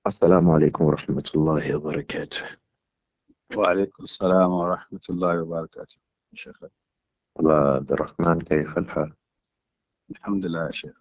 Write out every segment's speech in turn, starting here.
السلام عليكم ورحمة الله وبركاته. وعليكم السلام ورحمة الله وبركاته. شيخ. أبا عبد الرحمن، كيف الحال؟ الحمد لله يا شيخ.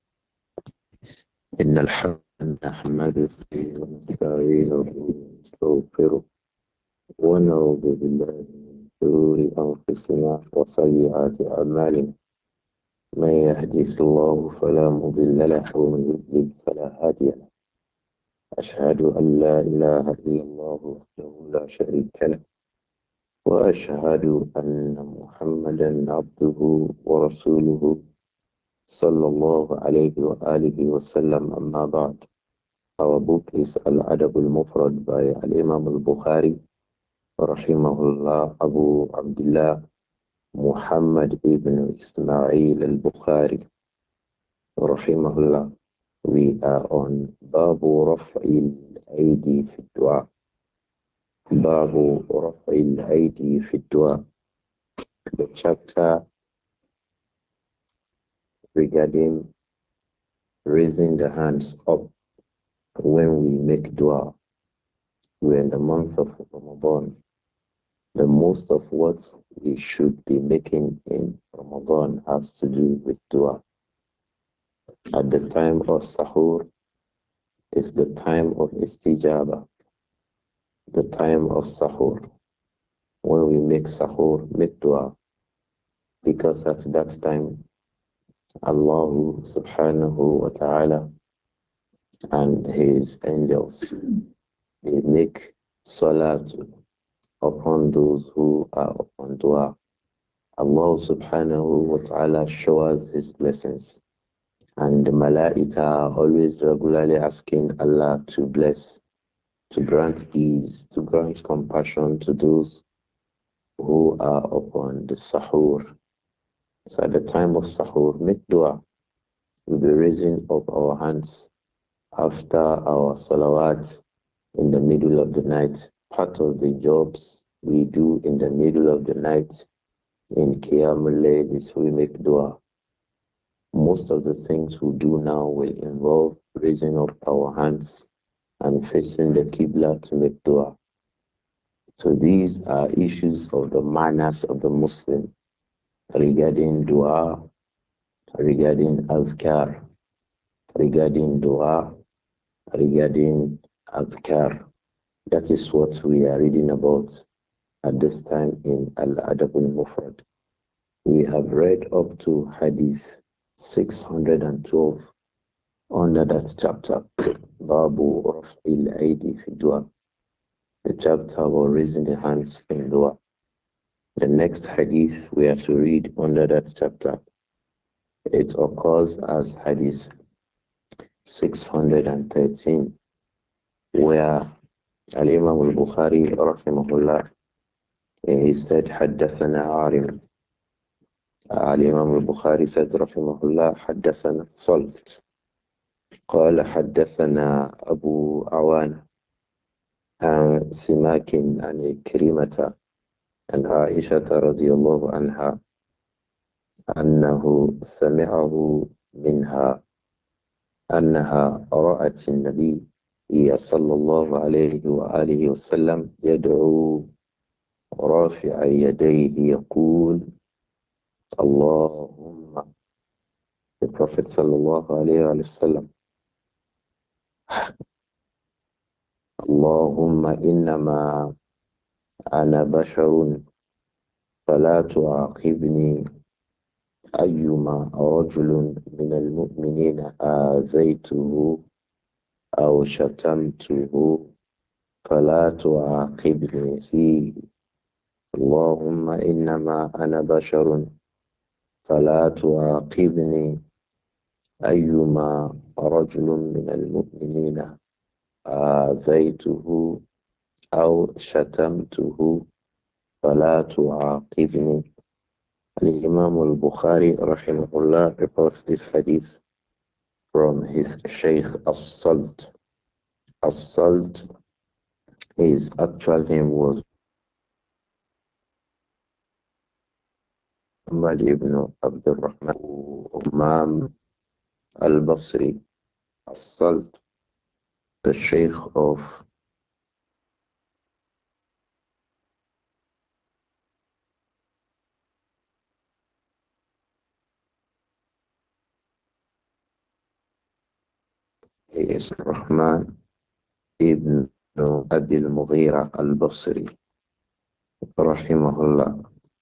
إن الحمد نحمده ونستعينه ونستغفره ونعوذ بالله من شرور أنفسنا وسيئات أعمالنا. من يهده الله فلا مضل له ومن يضلل فلا هادي له. أشهد أن لا إله إلا الله وحده لا شريك له، وأشهد أن محمدا عبده ورسوله صلى الله عليه وآله وسلم. أما بعد. Our book is Al-Adab al-Mufrad by Al-Imam al-Bukhari rahimahullah, Abu Abdullah Muhammad ibn Ismail al-Bukhari rahimahullah. We are on Babu Raf'il Aidi fi Dua. Babu Raf'il Aidi fi Dua. The chapter regarding raising the hands up when we make dua. We're in the month of Ramadan. The most of what we should be making in Ramadan has to do with dua. At the time of sahur is the time of istijaba, the time of sahur. When we make sahur, make dua, because at that time Allah subhanahu wa ta'ala and his angels, they make salat upon those who are upon dua. Allah subhanahu wa ta'ala showers his blessings. And the malaika are always regularly asking Allah to bless, to grant ease, to grant compassion to those who are upon the sahur. So at the time of sahur, make dua. We'll be raising up our hands after our salawat in the middle of the night. Part of the jobs we do in the middle of the night in Qiyamul Layl is we make dua. Most of the things we do now will involve raising up our hands and facing the Qibla to make dua. So these are issues of the manners of the Muslim regarding dua, regarding azkar, regarding dua, regarding azkar. That is what we are reading about at this time in Al-Adab al-Mufrad. We have read up to Hadith 612 under that chapter, Babu Raf'il Aidi fi Dua, the chapter about raising the hands in Dua. The next Hadith we have to read under that chapter, it occurs as Hadith 613, where Al-Imam al-Bukhari rahimahullah, he said, حدثنا عارم. Al-Imam al-Bukhari said rahimahullah, حدثنا صلت. قال حدثنا أبو عوانة عن سماك عن كريمة عن عائشة رضي الله عنها أنه سمعه منها أنها رأت النبي صلى الله عليه وآله وسلم يدعو رافع يديه يقول اللهم. The Prophet صلى الله عليه وآله وسلم, اللهم إنما أنا بشر فلا تعاقبني أيما رجل من المؤمنين آذيته أو شتمته فلا تعاقبني فيه. اللهم إنما أنا بشر فلا تعاقبني أيما رجل من المؤمنين آذيته أو شتمته فلا تعاقبني. Al-Imam al-Bukhari rahimahullah reports this hadith from his Shaykh As-Salt. As-Salt, his actual name was Muhammad ibn Abdul Rahman Umam al-Basri. As-Salt the Sheikh of is Rahman ibn Abil Mughira al-Basri, rahimahullah.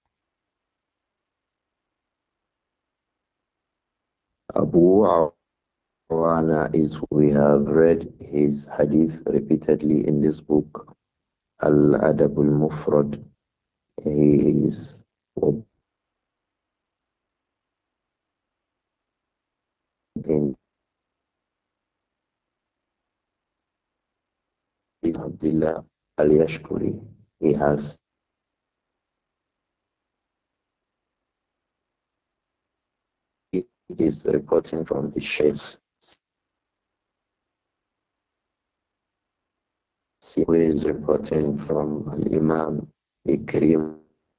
Abu Awana is, we have read his hadith repeatedly in this book, Al-Adab al-Mufrad. He is in Abdullah al-Yashkuri. He has He is reporting from the Sheikhs. Who is reporting from Imam Ikrim,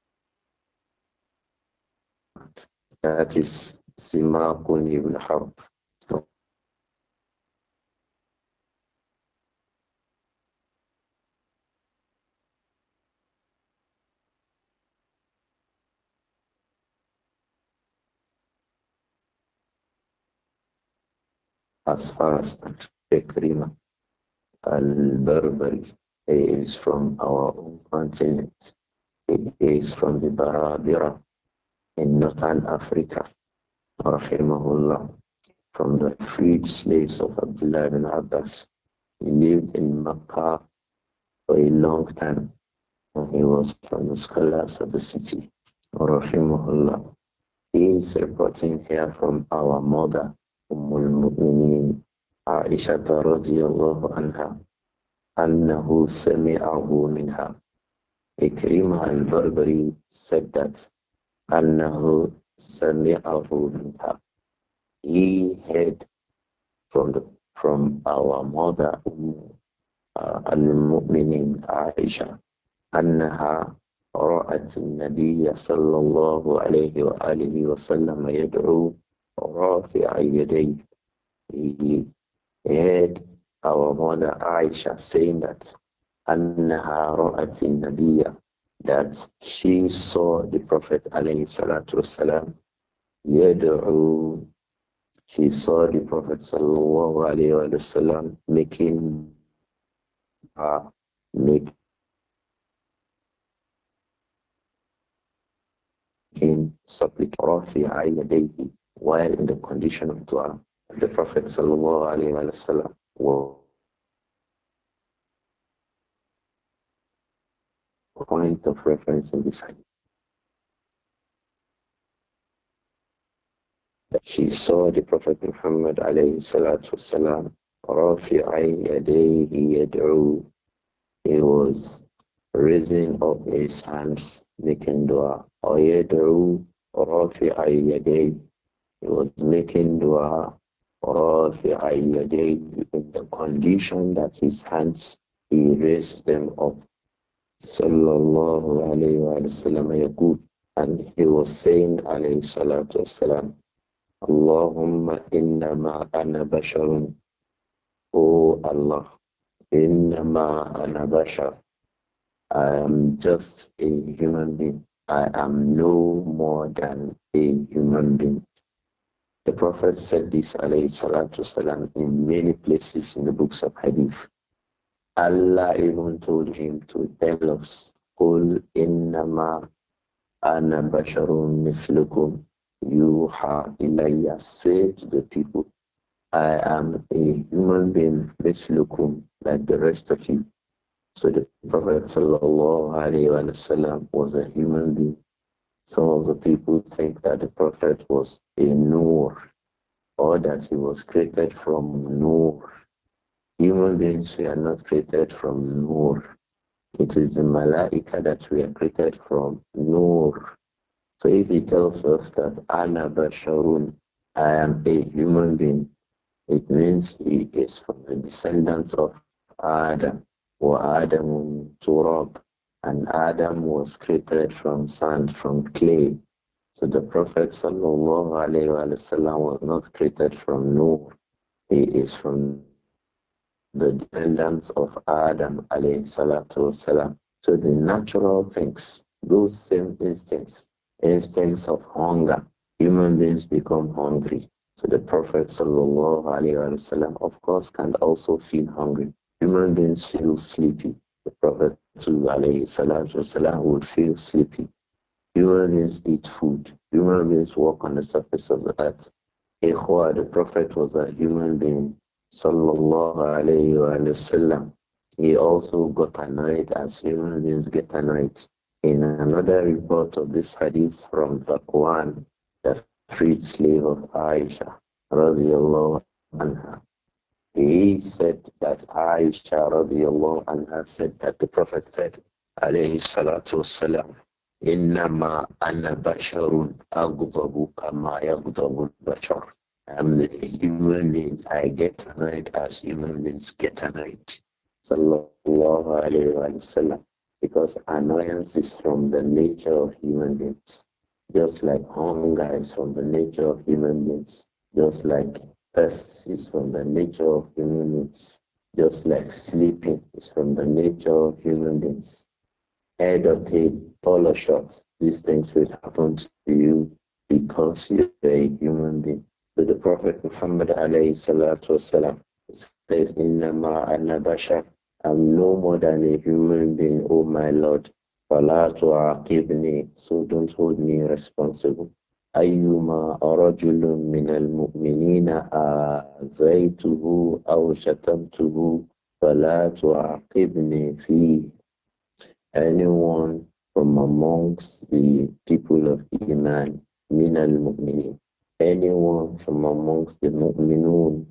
that is Simakun ibn Harb. So, as far as Ikrim al-Barbari, he is from our own continent. He is from the Barabira in northern Africa, rahimahullah, from the freed slaves of Abdullah ibn Abbas. He lived in Makkah for a long time, and he was from the scholars of the city, rahimahullah. He is reporting here from our mother, Ummul Mu'mineen, Aisha radiyallahu anha, أنه سمعه منها. Ikrimah al-Barbari said that أنه سمعه منها. He heard from our mother al-Mu'minin Aisha أنها رأت النبي صلى الله عليه وآله وسلم يدعو رافع يديه. He heard our mother Aisha saying that أنها رأت النبي, that she saw the Prophet عليه الصلاة والسلام يدعو. She saw the Prophet sallallahu alayhi wa sallam making supplication while in the condition of dua. The Prophet sallallahu alayhi wa sallam was a point of reference in this hadith. That she saw the Prophet Muhammad alayhi salatu wasalam rafi'i yadayhi yad'u. He was raising up his hands, making dua. Or yad'u rafi'i yadayhi. He was making dua rafi'i yadayhi, in the condition that his hands, he raised them up. Sallallahu alayhi wa sallam yaqul. And he was saying alayhi salatu wasalam, Allahumma innama ana basharun. Oh Allah, innama ana bashar. I am just a human being. I am no more than a human being. The Prophet said this alayhi salatu wasalam in many places in the books of Hadith. Allah even told him to tell us, Qul innama ana basharun mislukum yuha ilayya. Say to the people, I am a human being, mislukum, like the rest of you. So the Prophet sallallahu alaihi wasallam was a human being. Some of the people think that the Prophet was a Noor, or that he was created from Noor. Human beings were not created from Noor. It is the Malaika that we are created from Noor. So if he tells us that Ana Basharun, I am a human being, it means he is from the descendants of Adam, or Adam Turab, and Adam was created from sand, from clay. So the Prophet sallallahu alaihi wasallam was not created from Noor. He is from the descendants of Adam alayhi salatu wasalam. So the natural things, those same instincts, instincts of hunger, human beings become hungry. So the Prophet sallallahu alayhi wasallam, of course, can also feel hungry. Human beings feel sleepy. The Prophet too, alayhi salatu wasalam, would feel sleepy. Human beings eat food. Human beings walk on the surface of the earth. Ikhwa, the Prophet was a human being. Sallallahu alayhi wa sallam. He also got annoyed as human beings get annoyed. In another report of this hadith from the Quran, the freed slave of Aisha, radiallahu anha, he said that Aisha radiallahu anha said that the Prophet said, alayhi salatu wasalam, إنما أنا بشر أغضب كما يغضب البشر. I'm a human being. I get annoyed as human beings get annoyed. Sallallahu alayhi wa sallam. Because annoyance is from the nature of human beings. Just like hunger is from the nature of human beings. Just like thirst is from the nature of human beings. Just like sleeping is from the nature of human beings. Head or tail, tall or short, these things will happen to you because you're a human being. So the Prophet Muhammad alayhi salatu wasalam said, Innama ana bashar. I'm no more than a human being, oh my Lord. Fala tu'aqibni, so don't hold me responsible. أيما رجل من المؤمنين آذيته أو شتمته فلا تعاقبني فيه. Anyone from amongst the people of Iman, min al mu'minin, anyone from amongst the mu'minun,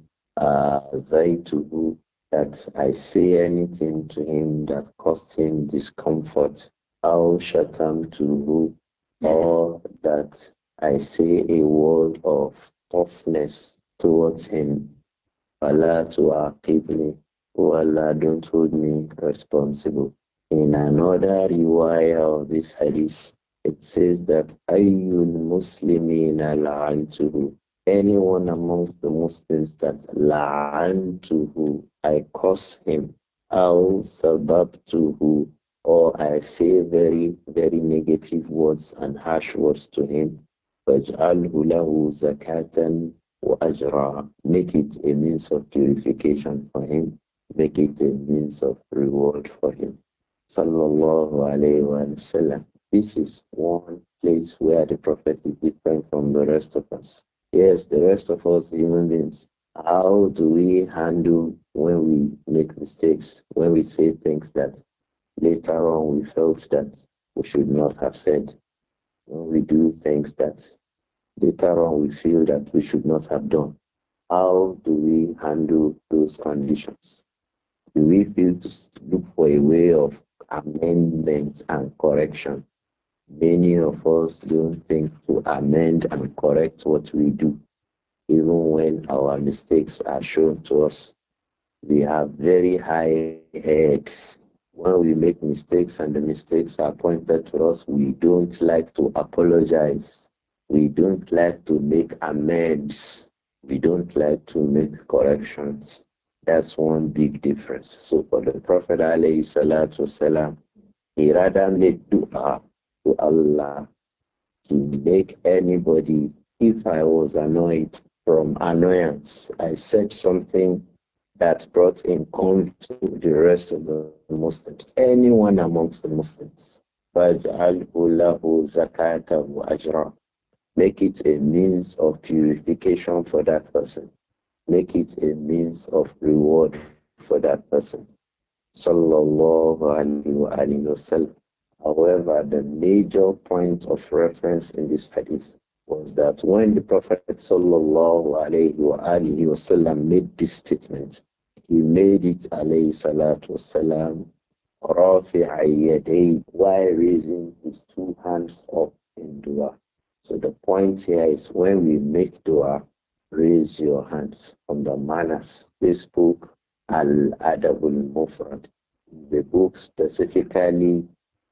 to that I say anything to him that caused him discomfort, aw shatam to or that I say a word of toughness towards him, Allah to aqibni, oh Allah, don't hold me responsible. In another riwayah of this hadith, it says that Ayyul Muslimina la'antuhu. Anyone amongst the Muslims that la'antuhu, I curse him. Aw sababtuhu, or I say very, very negative words and harsh words to him. Faj'alhu lahu zakatan wa ajra. Make it a means of purification for him. Make it a means of reward for him. Sallallahu alayhi wa sallam. This is one place where the Prophet is different from the rest of us. Yes, the rest of us human beings. How do we handle when we make mistakes, when we say things that later on we felt that we should not have said, when we do things that later on we feel that we should not have done? How do we handle those conditions? Do we feel to look for a way of amendment and correction? Many of us don't think to amend and correct what we do, even when our mistakes are shown to us. We have very high heads. When we make mistakes and the mistakes are pointed to us, we don't like to apologize. We don't like to make amends. We don't like to make corrections. That's one big difference. So for the Prophet alayhi salatu wasalam, he rather made dua to Allah to make anybody, if I was annoyed from annoyance, I said something that brought in conflict to the rest of the Muslims, anyone amongst the Muslims. فَاجْعَلْهُ لَهُ زَكَاةً وَأَجْرًا. Make it a means of purification for that person. Make it a means of reward for that person. Sallallahu alayhi wa sallam. However, the major point of reference in this hadith was that when the Prophet sallallahu alayhi wa sallam made this statement, he made it alayhi salatu wasalam rafi'a yaday while raising his two hands up in dua. So the point here is when we make dua, raise your hands from the manners. This book, Al-Adabul Mufrad, is a book specifically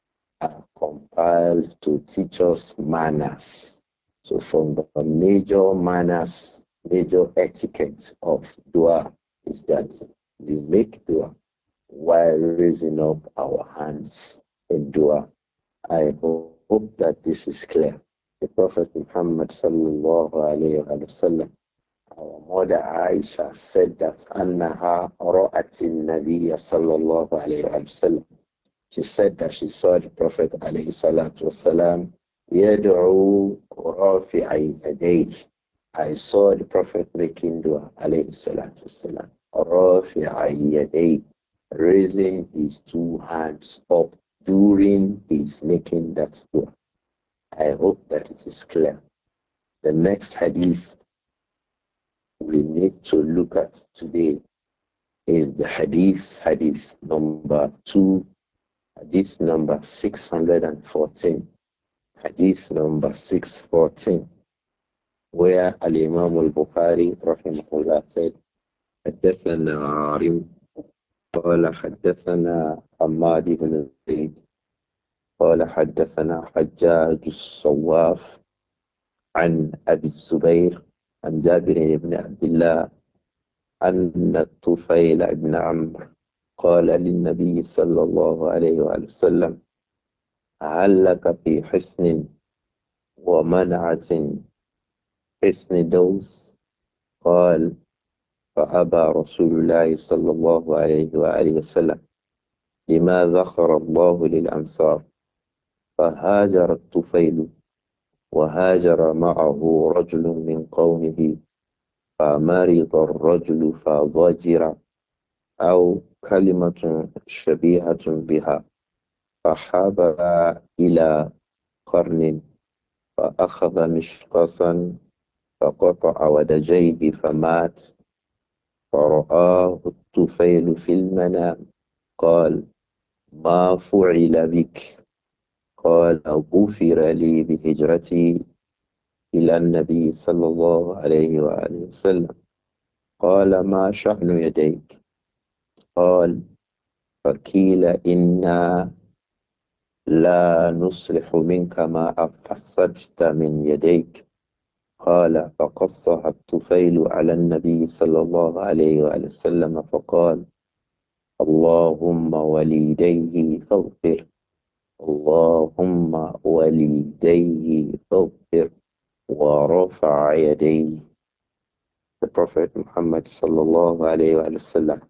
compiled to teach us manners. So from the major manners, major etiquette of dua is that We make dua while raising up our hands in dua. I hope that this is clear. The Prophet Muhammad sallallahu alayhi wa sallam, our mother Aisha said that annaha ra'atin nabiyya sallallahu alayhi wa sallam. She said that she saw the Prophet alayhi salatu wasalam yad'u rafi'i yadayhi. I saw the Prophet making dua alayhi salatu wasalam rafi'i yadayhi, raising his two hands up during his making that dua. I hope that it is clear. The next hadith we need to look at today is the hadith number 2, hadith number 614, hadith number 614, where Al-Imam al-Bukhari rahimahullah said, حدثنا عارم قال حدثنا حماد بن زيد قال حدثنا حجاج الصواف عن أبي الزبير عن جابر بن عبد الله أن الطفيل بن عمرو قال للنبي صلى الله عليه وآله وسلم هل لك في حصن ومنعة حصن دوس؟ قال فأبى رسول الله صلى الله عليه وآله وسلم لما ذخر الله للأنصار، فهاجر الطفيل وهاجر معه رجل من قومه، فمرض الرجل فضجر أو كلمة شبيهة بها، فحاب إلى قرن فأخذ مشقصا فقطع ودجيه فمات. فرآه الطفيل في المنام قال ما فعل بك؟ قال غفر لي بهجرتي إلى النبي صلى الله عليه وآله وسلم. قال ما شأن يديك؟ قال فقيل إنا لا نصلح منك ما أفسدت من يديك. قال فقصها الطفيل على النبي صلى الله عليه وآله وسلم فقال اللهم وليديه فاغفر، اللهم وليديه فاغفر، ورفع يديه. The Prophet Muhammad sallallahu alayhi wa sallam,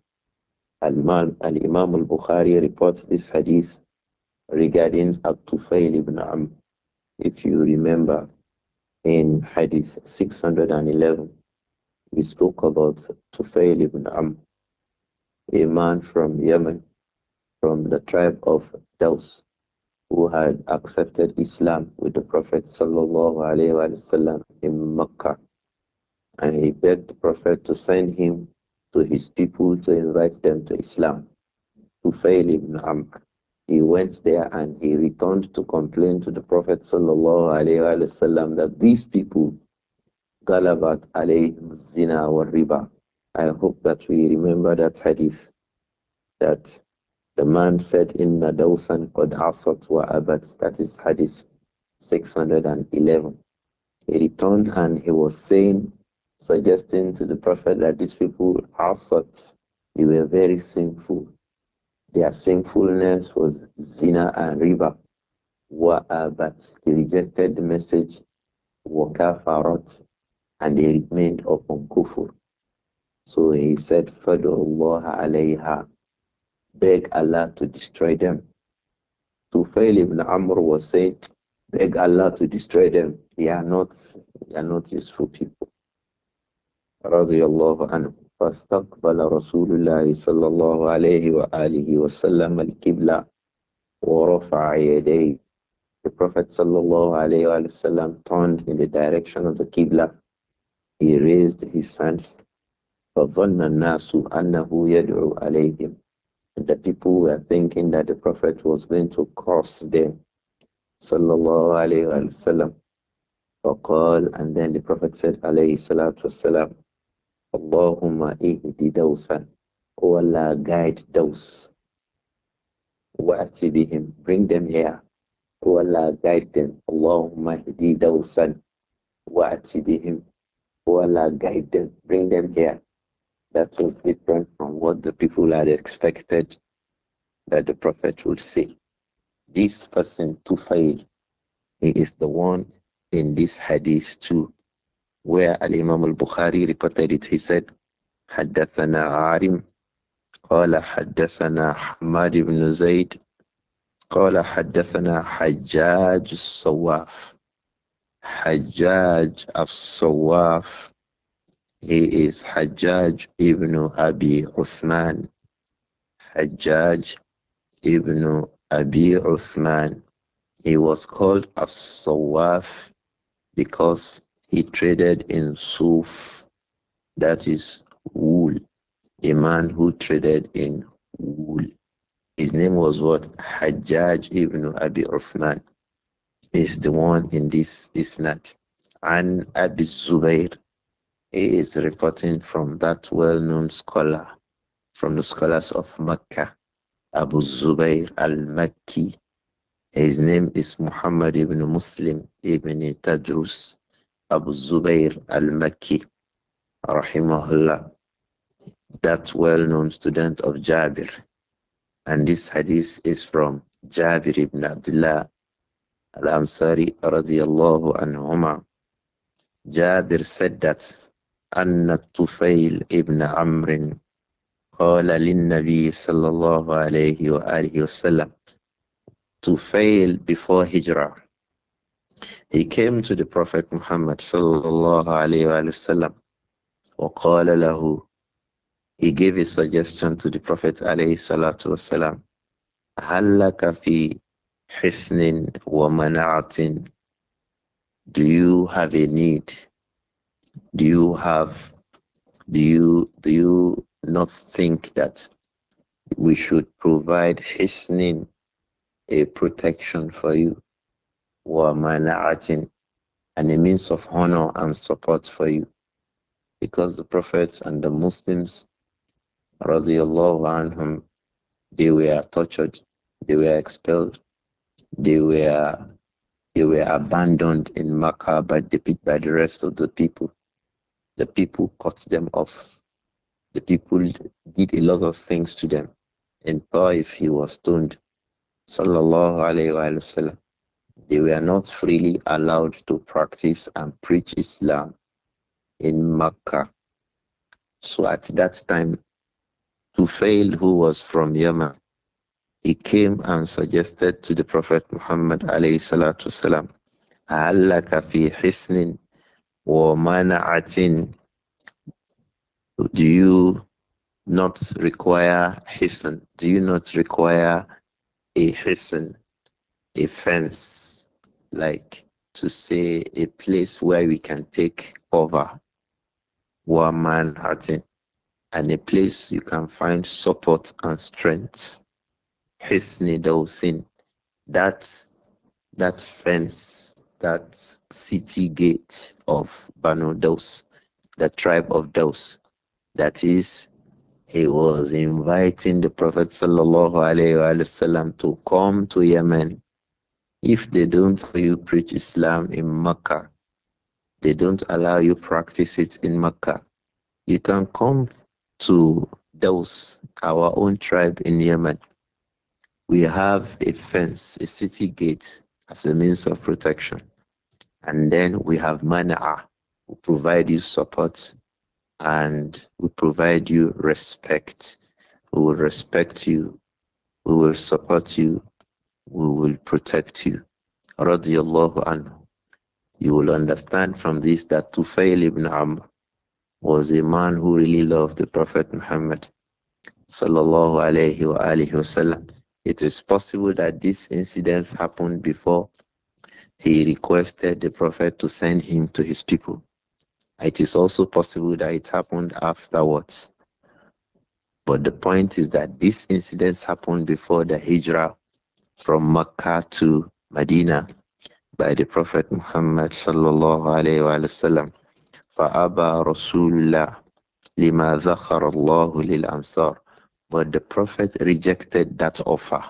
Al-Imam al-Bukhari reports this hadith regarding Al-Tufail ibn Amr. If you remember, in hadith 611, we spoke about Tufail ibn Amr, a man from Yemen, from the tribe of Daws, who had accepted Islam with the Prophet sallallahu alaihi wasallam in Mecca, and he begged the Prophet to send him to his people to invite them to Islam. Tufail ibn Amr. He went there and he returned to complain to the Prophet sallallahu alaihi wasallam that these people, Galabat alayhim zina wa riba. I hope that we remember that hadith, that the man said, Inna dawsan qad asat wa abat. That is hadith 611. He returned and he was saying, suggesting to the Prophet that these people asat, they were very sinful. Their sinfulness was zina and riba. Wa abat. He rejected the message, wa kafarat, and they remained upon kufur. So he said, Fadu Allah alayha, beg Allah to destroy them. Tufail ibn Amr was saying, beg Allah to destroy them. They are not useful people. رضي الله عنه. فاستقبل رسول الله صلى الله عليه وآله وسلم القبلة ورفع يديه. The Prophet صلى الله عليه وآله وسلم turned in the direction of the Qibla. He raised his hands. فظن الناس أنه يدعو عليهم. And the people were thinking that the Prophet was going to curse them. Sallallahu alayhi wa sallam. فقال, and then the Prophet said, alayhi salatu wasalam, Allahumma ihdi dawsan. O Allah, guide those. Wa'ati bihim. Bring them here. O Allah, guide them. Allahumma ihdi dawsan. Wa'ati bihim. O Allah, guide them. Bring them here. That was different from what the people had expected that the Prophet would say. This person, Tufail, he is the one in this hadith too, where Al Imam al Bukhari reported it. He said, حدثنا عارم قال حدثنا حماد بن زيد قال حدثنا حجاج الصواف. Hajjaj al-Sawaf. He is Hajjaj ibn Abi Uthman. Hajjaj ibn Abi Uthman. He was called as-Sawaf because he traded in Suf, that is wool. A man who traded in wool. His name was what? Hajjaj ibn Abi Uthman is the one in this isnad. And Abi Zubair, he is reporting from that well-known scholar, from the scholars of Mecca, Abu Zubair al-Makki. His name is Muhammad ibn Muslim ibn Tadrus Abu Zubair al-Makki, rahimahullah, that well-known student of Jabir. And this hadith is from Jabir ibn Abdullah al-Ansari radiyallahu anhuma. Jabir said that أن الطفيل ابن عمرو قال للنبي صلى الله عليه وآله وسلم. Tufail before Hijrah, he came to the Prophet Muhammad صلى الله عليه وآله وسلم وقال له, he gave a suggestion to the Prophet عليه الصلاة والسلام, هل لك في حسن ومنعة, do you have a need, do you have, do you not think that we should provide hisnin, a protection for you, wa mana'atin, and a means of honor and support for you? Because the prophets and the Muslims, radiallahu anhum, they were tortured, they were expelled, they were they were abandoned in Makkah by the rest of the people. The people cut them off. The people did a lot of things to them. In Taif, he was stoned. Sallallahu alayhi wa sallam. They were not freely allowed to practice and preach Islam in Makkah. So at that time, Tufail, who was from Yemen, he came and suggested to the Prophet Muhammad alayhi salatu wasalam, "Hallaka fi hisnin wa mana'atin." Do you not require hisn? Do you not require a hisn, a fence, like to say a place where we can take cover, wa man'atin, and a place you can find support and strength? Hisni dawsin, that that fence, that city gate of Banu Daws, the tribe of Daws. That is, he was inviting the Prophet sallallahu alaihi wasallam to come to Yemen. If they don't allow you preach Islam in Mecca, they don't allow you practice it in Mecca, you can come to Daws, our own tribe in Yemen. We have a fence, a city gate as a means of protection. And then we have Mana'a, who provide you support and we provide you respect. We will respect you, we will support you, we will protect you. Radiallahu anhu. You will understand from this that Tufail ibn Amr was a man who really loved the Prophet Muhammad sallallahu alayhi wa alihi wasallam. It is possible that these incidents happened before he requested the Prophet to send him to his people. It is also possible that it happened afterwards. But the point is that these incidents happened before the hijrah from Mecca to Medina by the Prophet Muhammad sallallahu alayhi wa sallam. فَأَبَى رَسُولُ اللَّهِ لِمَا ذَخَرَ اللَّهُ لِلْأَنصَارِ. But the Prophet rejected that offer.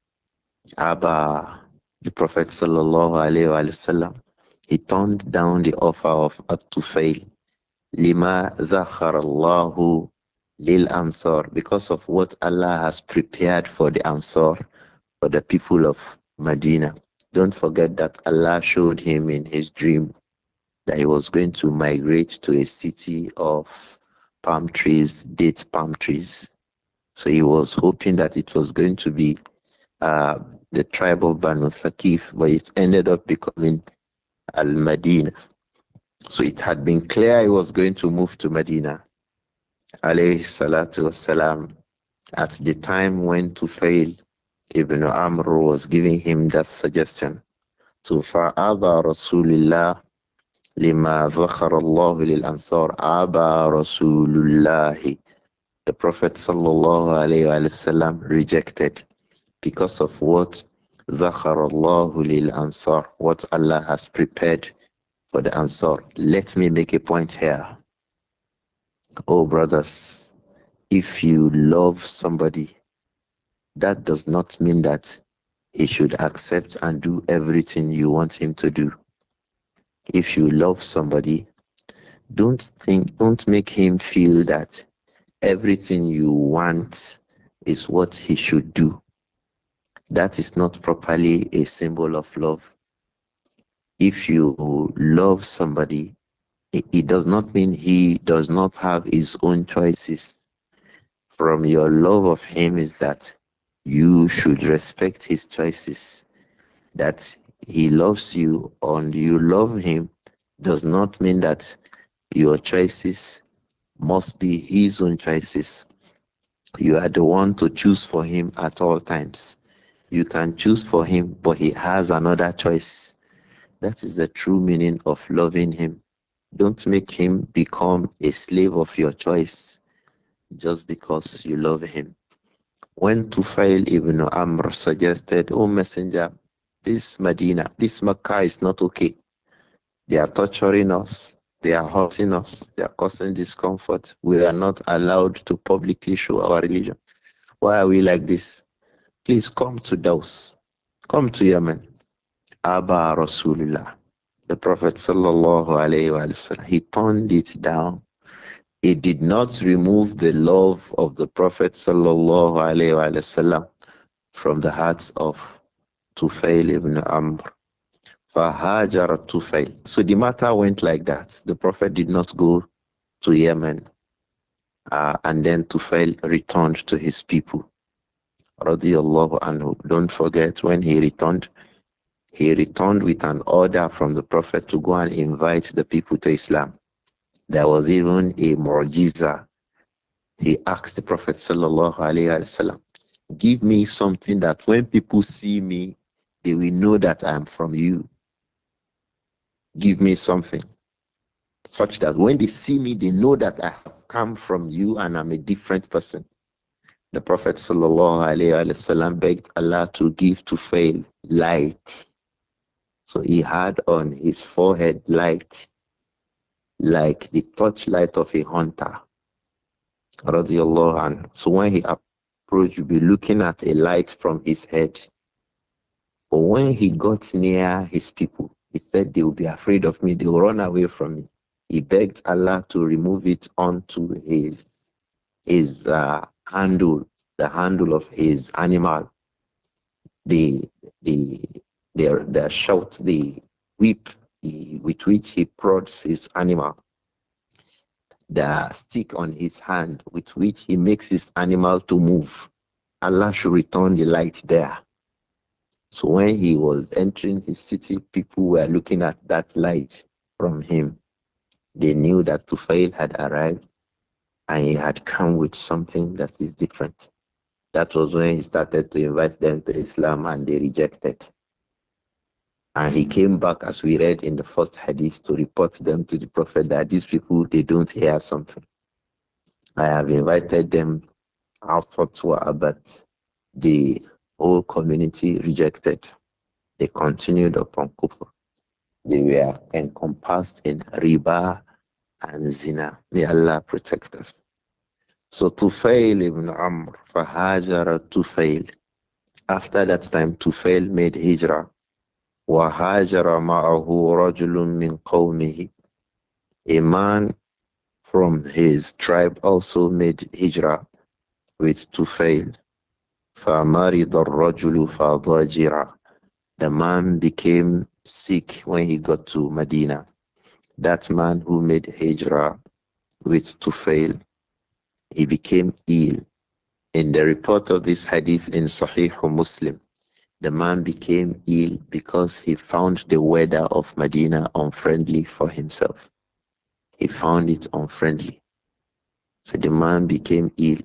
Abba, the Prophet sallallahu alayhi wa sallam, he turned down the offer of At-Tufail. لِمَا ذَخَرَ اللَّهُ Lil Ansar, because of what Allah has prepared for the Ansar, for the people of Medina. Don't forget that Allah showed him in his dream that he was going to migrate to a city of palm trees, date palm trees. So he was hoping that it was going to be uh, the tribe of Banu Thaqif, but it ended up becoming Al Madinah. So it had been clear he was going to move to Medina, alayhi salatu wasalam, at the time when Tufail ibn Amr was giving him that suggestion. So فَأَبَى رَسُولِ اللَّهِ لِمَا ذَخَرَ اللَّهُ لِلْأَنصَارِ أَبَى رَسُولُ اللَّهِ. The Prophet sallallahu alayhi wa sallam rejected because of what ذَخَرَ اللَّهُ لِلْأَنصَارِ, what Allah has prepared for the Ansar. Let me make a point here. Oh brothers, if you love somebody, that does not mean that he should accept and do everything you want him to do. If you love somebody, don't make him feel that everything you want is what he should do. That is not properly a symbol of love. If you love somebody, it does not mean he does not have his own choices. From your love of him is that you should respect his choices. That he loves you and you love him does not mean that your choices must be his own choices. You are the one to choose for him at all times. You can choose for him, but he has another choice. That is the true meaning of loving him. Don't make him become a slave of your choice just because you love him. When Tufail ibn Amr suggested, O Messenger, this Medina, this Makkah is not okay. They are torturing us. They are hurting us. They are causing discomfort. We are not allowed to publicly show our religion. Why are we like this? Please come to Daus. Come to Yemen. Abba Rasulullah. The Prophet sallallahu alayhi wa sallam, he turned it down. He did not remove the love of the Prophet sallallahu alayhi wa sallam from the hearts of Tufail ibn Amr. Fahajar Tufail. So the matter went like that. The Prophet did not go to Yemen, and then Tufail returned to his people. Radiallahu anhu. Don't forget when he returned with an order from the Prophet to go and invite the people to Islam. There was even a mu'jiza. He asked the Prophet sallallahu alaihi wasallam, give me something that when people see me, they will know that I am from you. Give me something such that when they see me, they know that I have come from you and I'm a different person. The Prophet sallallahu alaihi wasallam begged Allah to give to fail light. So he had on his forehead light, like the torchlight of a hunter. Radiallahu anhu. So when he approached, you'll be looking at a light from his head. But when he got near his people, he said they will be afraid of me, they will run away from me. He begged Allah to remove it onto his handle, the handle of his animal, the the the shout, the whip with which he prods his animal, the stick on his hand with which he makes his animal to move. Allah should return the light there. So when he was entering his city, people were looking at that light from him. They knew that Tufail had arrived and he had come with something that is different. That was when he started to invite them to Islam and they rejected. And he came back, as we read in the first hadith, to report them to the Prophet that these people, they don't hear something. I have invited them also to but the whole community rejected. They continued upon kufr. They were encompassed in riba and zina. May Allah protect us. So Tufail ibn Amr, Fahajara Tufail. After that time, Tufail made hijrah. وهاجر معه رجل من قومه. A man from his tribe also made hijrah with Tufail. فَمَرِضَ الرَّجُلُ فَضَجِرَ. The man became sick when he got to Medina. That man who made hijrah with Tufail, he became ill. In the report of this hadith in Sahih Muslim, the man became ill because he found the weather of Medina unfriendly for himself. He found it unfriendly. So the man became ill.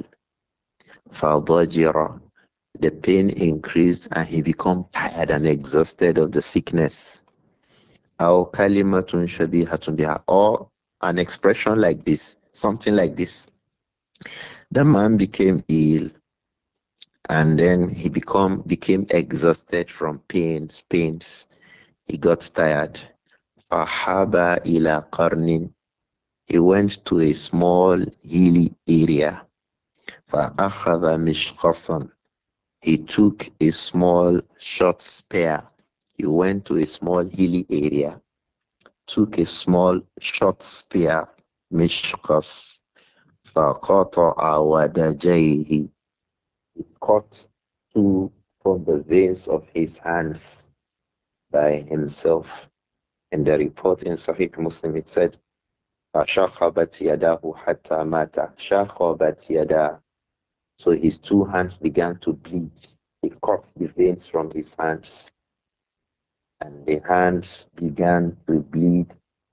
فَضَجِرَ. The pain increased and he became tired and exhausted of the sickness. أو كلمة شبيهة بها, or an expression like this, something like this. The man became ill and then he became exhausted from pains. He got tired. فَحَابَ إِلَى قَرْنٍ. He went to a small hilly area. فَأَخَذَ مِشْخَصًا. He took a small short spear. He went to a small hilly area, took a small short spear, مِشْخَص. فَقَطَعَ وَدَجَيْهِ. He cut two from the veins of his hands by himself. In the report in Sahih Muslim, it said, فَشَخَبَتْ يَدَاهُ حَتَّى مَاتَ. شَخَبَتْ يَدَاهُ. So his two hands began to bleed. He cut the veins from his hands, and the hands began to bleed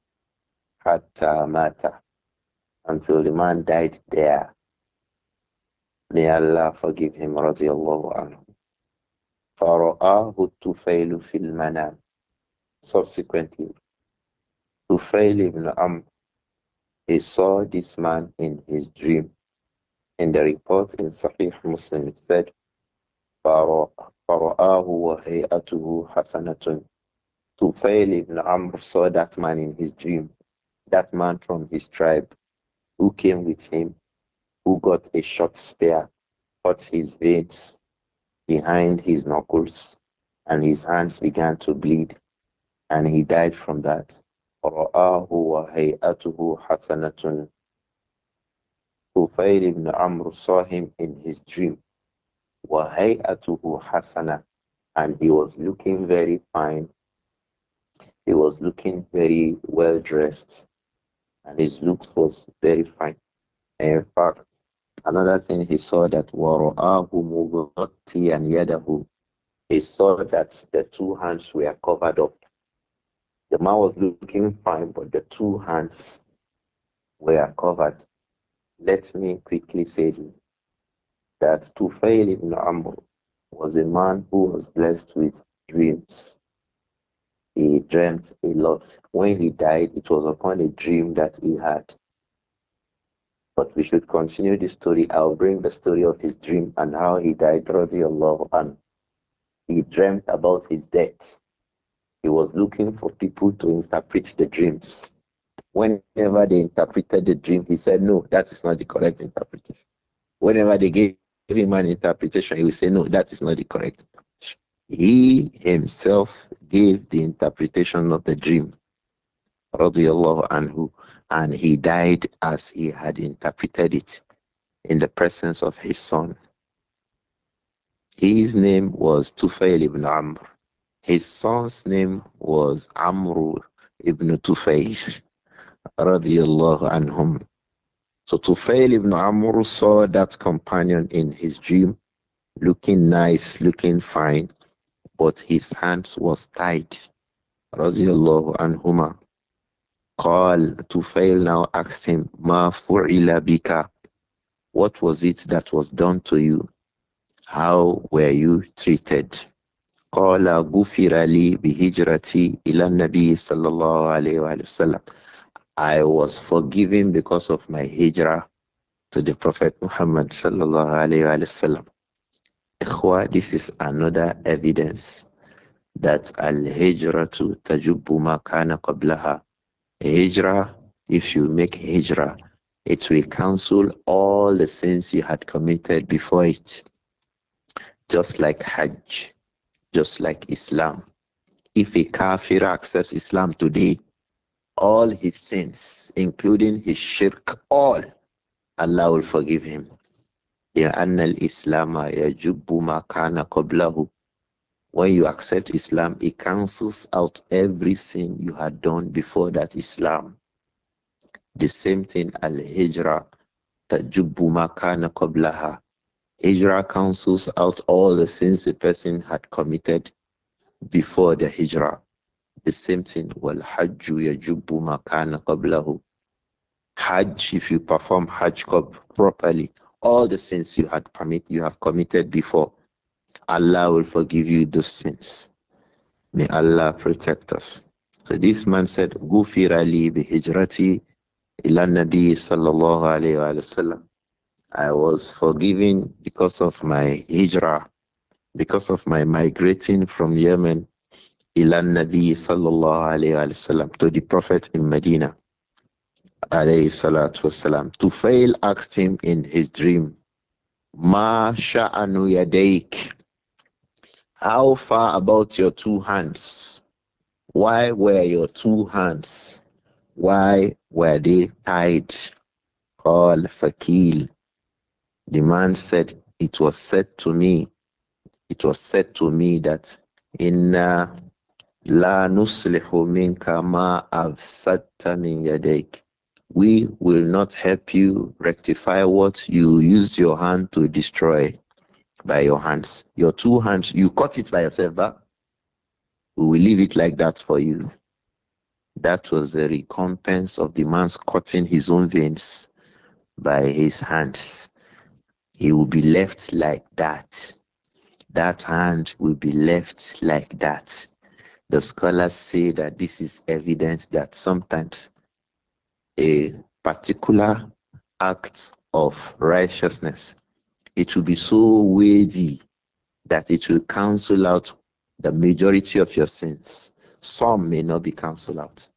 hatta mata, until the man died there. May Allah forgive him, radiallahu anhu. فَرَآهُ الطُّفَيْلُ فِي الْمَنَامِ. Subsequently, Tufail ibn Amr, he saw this man in his dream. In the report in Sahih Muslim, it said, فَرَآهُ وَهَيْئَتُهُ حَسَنَةٌ. Tufail ibn Amr saw that man in his dream, that man from his tribe who came with him, who got a short spear, cut his veins behind his knuckles, and his hands began to bleed, and he died from that. رآه وهيئته حسنة. Tufail ibn Amr saw him in his dream. وهيئته حسنة, and he was looking very fine. He was looking very well dressed, and his looks was very fine. In fact, another thing he saw that وَرَآهُ مُغَطِّيًا يَدَهُ. He saw that the two hands were covered up. The man was looking fine, but the two hands were covered. Let me quickly say that Tufail ibn Amr was a man who was blessed with dreams. He dreamt a lot. When he died, it was upon a dream that he had. But we should continue the story. I'll bring the story of his dream and how he died, radiallahu anhu. He dreamt about his death. He was looking for people to interpret the dreams. Whenever they interpreted the dream, he said, no, that is not the correct interpretation. Whenever they gave him an interpretation, he would say, no, that is not the correct interpretation. He himself gave the interpretation of the dream, radiallahu anhu, and he died as he had interpreted it in the presence of his son. His name was Tufail ibn Amr. His son's name was Amr ibn Tufail, radiallahu anhum. So Tufail ibn Amr saw that companion in his dream, looking nice, looking fine, but his hands was tied, radiallahu anhuma. Tufail now asked him, Ma fu'ila bika? What was it that was done to you? How were you treated? قال غفر لي بهجرتي إلى النبي صلى الله عليه وسلم. I was forgiven because of my hijrah to the Prophet Muhammad sallallahu alayhi wasallam. This is another evidence that al-hijrah to tajubbu ma kana qablaha. Hijrah, if you make hijrah, it will cancel all the sins you had committed before it. Just like Hajj, just like Islam. If a kafir accepts Islam today, all his sins, including his shirk, all, Allah will forgive him. لأن الإسلام يجب ما كان قبله. When you accept Islam, it cancels out every sin you had done before that Islam. The same thing, al-hijrah, tajubbu ma kana qablaha. Hijrah cancels out all the sins a person had committed before the hijrah. The same thing, wal hajju yajubbu ma kana qablahu. Hajj, if you perform properly, all the sins you have committed before, Allah will forgive you those sins. May Allah protect us. So this man said, Gufira li bi hijrati ila nabi sallallahu alayhi wa sallam. I was forgiven because of my hijrah, because of my migrating from Yemen ila nabi sallallahu alayhi wa sallam to the Prophet in Medina alayhi salatu wasalam. Tufail asked him in his dream, Ma sha'anu yadaik. How far about your two hands? Why were your two hands? Why were they tied? All fakil. The man said, it was said to me that inna la nuslihu minka ma afsatta min yadayk. We will not help you rectify what you used your hand to destroy by your hands. Your two hands, you cut it by yourself, but we will leave it like that for you. That was the recompense of the man's cutting his own veins by his hands. He will be left like that. That hand will be left like that. The scholars say that this is evidence that sometimes a particular act of righteousness, it will be so weighty that it will cancel out the majority of your sins. Some may not be cancelled out.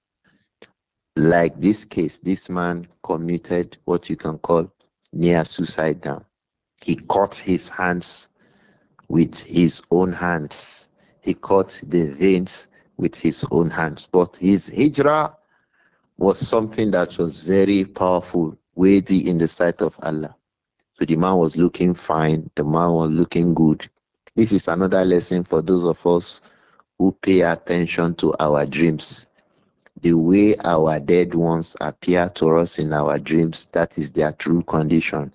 Like this case, this man committed what you can call near suicide now. He cut his hands with his own hands. He cut the veins with his own hands. But his hijrah was something that was very powerful, weighty in the sight of Allah. So the man was looking fine, the man was looking good. This is another lesson for those of us who pay attention to our dreams. The way our dead ones appear to us in our dreams, that is their true condition.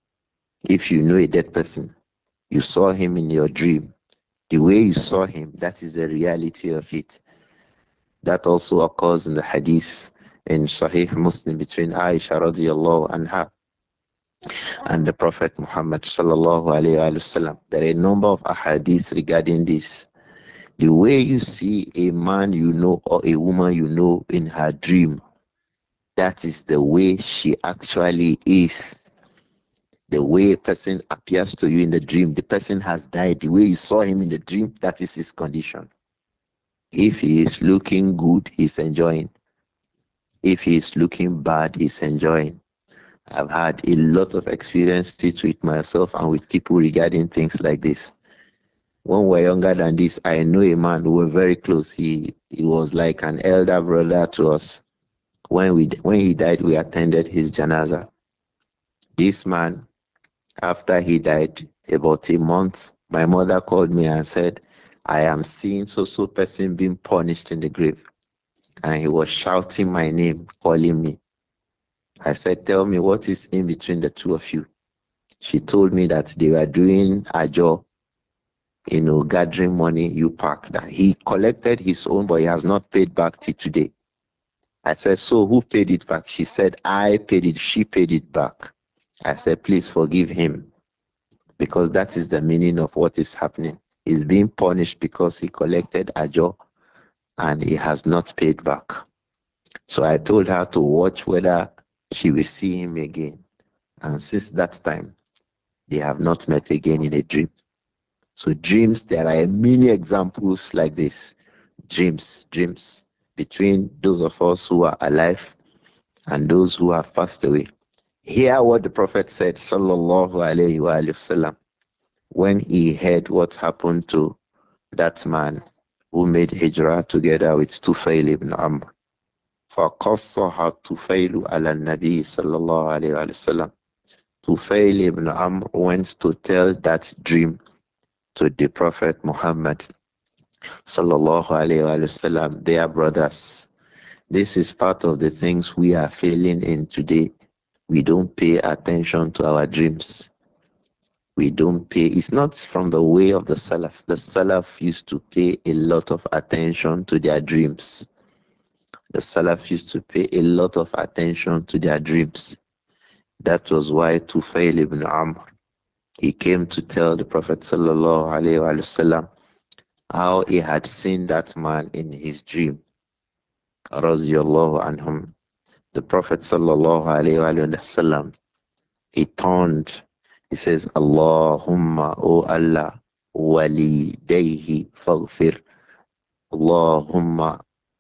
If you know a dead person, you saw him in your dream, the way you saw him, that is the reality of it. That also occurs in the hadith in Sahih Muslim between Aisha radiallahu anha and the Prophet Muhammad sallallahu alayhi wa sallam. There are a number of ahadith regarding this. The way you see a man you know or a woman you know in her dream, that is the way she actually is. The way a person appears to you in the dream, the person has died. The way you saw him in the dream, that is his condition. If he is looking good, he's enjoying. If he is looking bad, he's enjoying. I've had a lot of experiences with myself and with people regarding things like this. When we were younger than this, I know a man who were very close. He was like an elder brother to us. When he died, we attended his janaza. This man, after he died, about a month, my mother called me and said, I am seeing so person being punished in the grave. And he was shouting my name, calling me. I said, tell me what is in between the two of you. She told me that they were doing a job, gathering money, you pack that he collected his own, but he has not paid back till today. I said, so who paid it back? She said, I paid it. She paid it back. I said, please forgive him because that is the meaning of what is happening. He's being punished because he collected a job and he has not paid back. So I told her to watch whether she will see him again. And since that time, they have not met again in a dream. So dreams, there are many examples like this. Dreams between those of us who are alive and those who have passed away. Hear what the Prophet said, sallallahu alayhi wa sallam, when he heard what happened to that man who made hijrah together with Tufail ibn Amr. فقصها طفيل على النبي صلى الله عليه وسلم. Tufail ibn Amr went to tell that dream to the Prophet Muhammad sallallahu alayhi wa sallam. Their brothers, this is part of the things we are failing in today. We don't pay attention to our dreams. We don't pay. It's not from the way of the Salaf. The Salaf used to pay a lot of attention to their dreams. The Salaf used to pay a lot of attention to their dreams. That was why Tufail ibn Amr, he came to tell the Prophet sallallahu alaihi wasallam how he had seen that man in his dream. Radiyallahu anhum. The Prophet sallallahu alaihi wasallam, he turned. He says, Allahumma, O Allah, walidayhi faghfir. Allahumma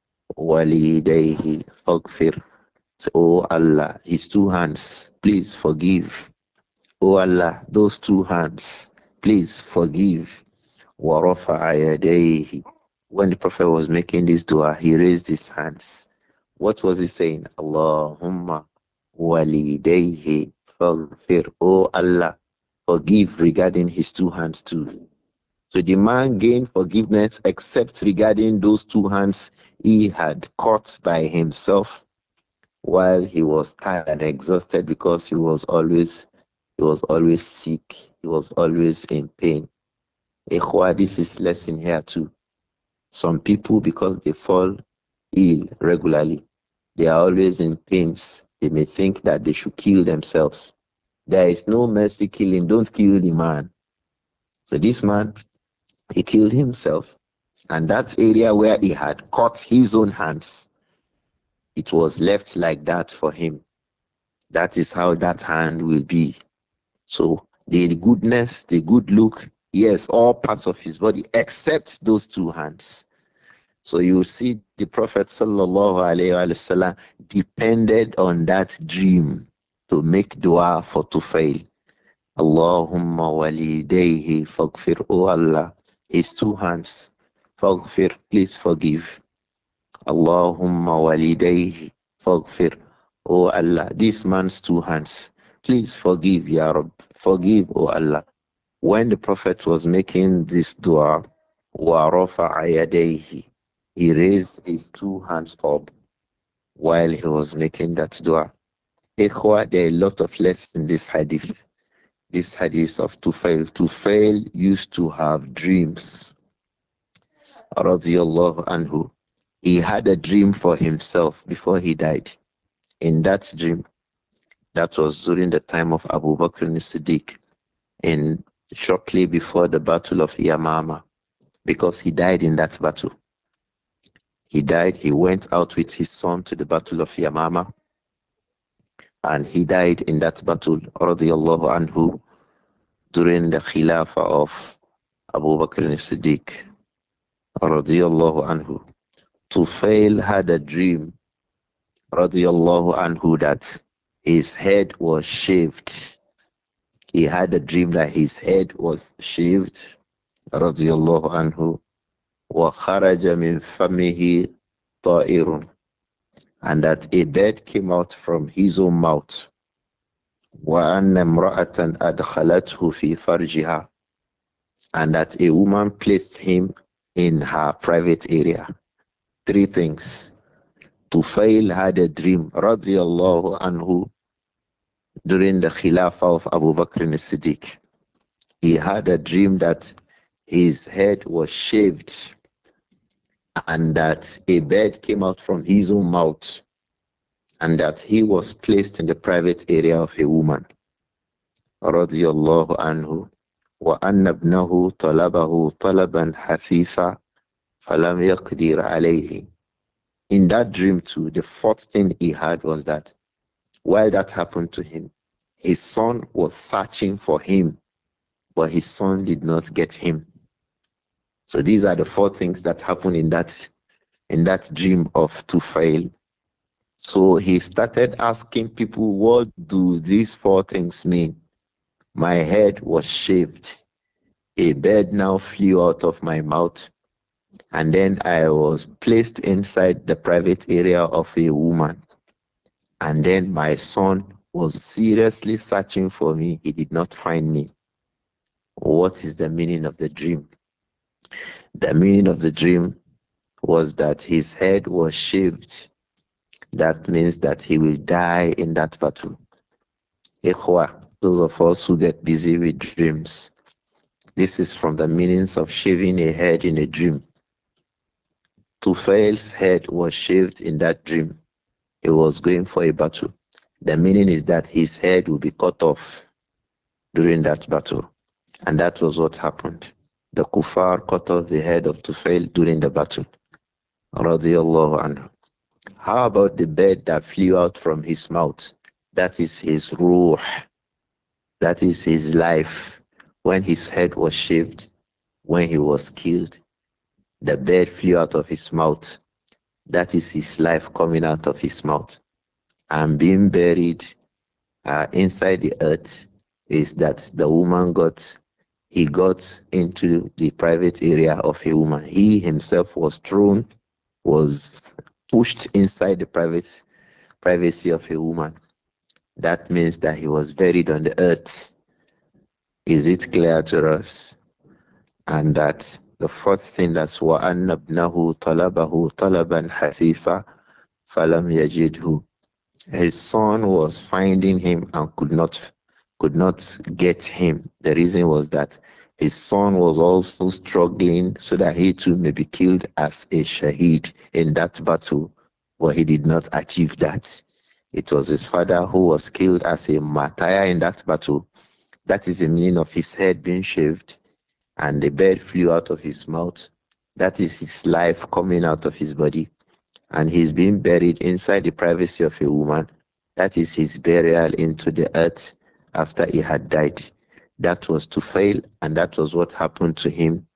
walidayhi faghfir. So, O Allah, his two hands, please forgive. O Allah, those two hands, please forgive. وَرَفَعَ يَدَيْهِ. When the Prophet was making this dua, he raised his hands. What was he saying? Allahumma walidayhi faghfir. O Allah, forgive regarding his two hands too. So the man gained forgiveness except regarding those two hands he had caught by himself while he was tired and exhausted because he was always sick, he was always in pain. Ikhwa, this is lesson here too. Some people, because they fall ill regularly, they are always in pains. They may think that they should kill themselves. There is no mercy killing. Don't kill the man. So this man, he killed himself. And that area where he had cut his own hands, it was left like that for him. That is how that hand will be. So the goodness, the good look, yes, all parts of his body except those two hands. So you see the Prophet sallallahu alaihi wasallam depended on that dream to make dua for Tufail. Allahumma walidayhi faghfir, O Allah, his two hands, faghfir, please forgive. Allahumma walidayhi faghfir, O Allah, this man's two hands, please forgive, Ya Rabb, forgive, O Allah. When the Prophet was making this dua, wa rafa'a yadayhi, he raised his two hands up while he was making that dua. Ikhwa, there are a lot of lessons in this hadith. This hadith of Tufail. Tufail used to have dreams. Radiallahu anhu. He had a dream for himself before he died. In that dream, that was during the time of Abu Bakr as-Siddiq, in shortly before the battle of Yamama, because he died in that battle. He died, he went out with his son to the battle of Yamama, and he died in that battle, radiallahu anhu, during the Khilafah of Abu Bakr as-Siddiq, radiallahu anhu. Tufail had a dream, radiallahu anhu, that his head was shaved. He had a dream that his head was shaved, radiallahu anhu, wa kharaja min famihi ta'irun, and that a bird came out from his own mouth. وَأَنَّ امْرَأَةً أَدْخَلَتْهُ فِي فَرْجِهَا, and that a woman placed him in her private area. Three things. Tufail had a dream, radiallahu anhu, during the Khilafah of Abu Bakr as-Siddiq. He had a dream that his head was shaved and that a bird came out from his own mouth and that he was placed in the private area of a woman. Radiyallahu anhu. وأن ابنه طلبه طلبا حثيثا فلم يقدر عليه. In that dream too, the fourth thing he had was that while that happened to him, his son was searching for him, but his son did not get him. So these are the four things that happened in that dream of Tufail. So he started asking people, what do these four things mean? My head was shaved. A bird now flew out of my mouth. And then I was placed inside the private area of a woman. And then my son was seriously searching for me. He did not find me. What is the meaning of the dream? The meaning of the dream was that his head was shaved. That means that he will die in that battle. Ikhwa, those of us who get busy with dreams, this is from the meanings of shaving a head in a dream. Tufail's head was shaved in that dream. He was going for a battle. The meaning is that his head will be cut off during that battle. And that was what happened. The kuffar cut off the head of Tufail during the battle. Radiallahu anhu. How about the bird that flew out from his mouth? That is his ruh. That is his life. When his head was shaved, when he was killed, the bird flew out of his mouth. That is his life coming out of his mouth. And being buried inside the earth is that the woman he got into the private area of a woman. He himself was thrown, was pushed inside the privacy of a woman. That means that he was buried on the earth. Is it clear to us? And that the fourth thing that's وَأَنَّ ابْنَهُ طَلَبَهُ طَلَبًا حَثِيثًا فَلَمْ يَجِدْهُ. His son was finding him and could not get him. The reason was that his son was also struggling so that he too may be killed as a shaheed in that battle, but he did not achieve that. It was his father who was killed as a martyr in that battle. That is the meaning of his head being shaved and the bird flew out of his mouth. That is his life coming out of his body. And he's being buried inside the privacy of a woman. That is his burial into the earth after he had died. That was to fail, and that was what happened to him,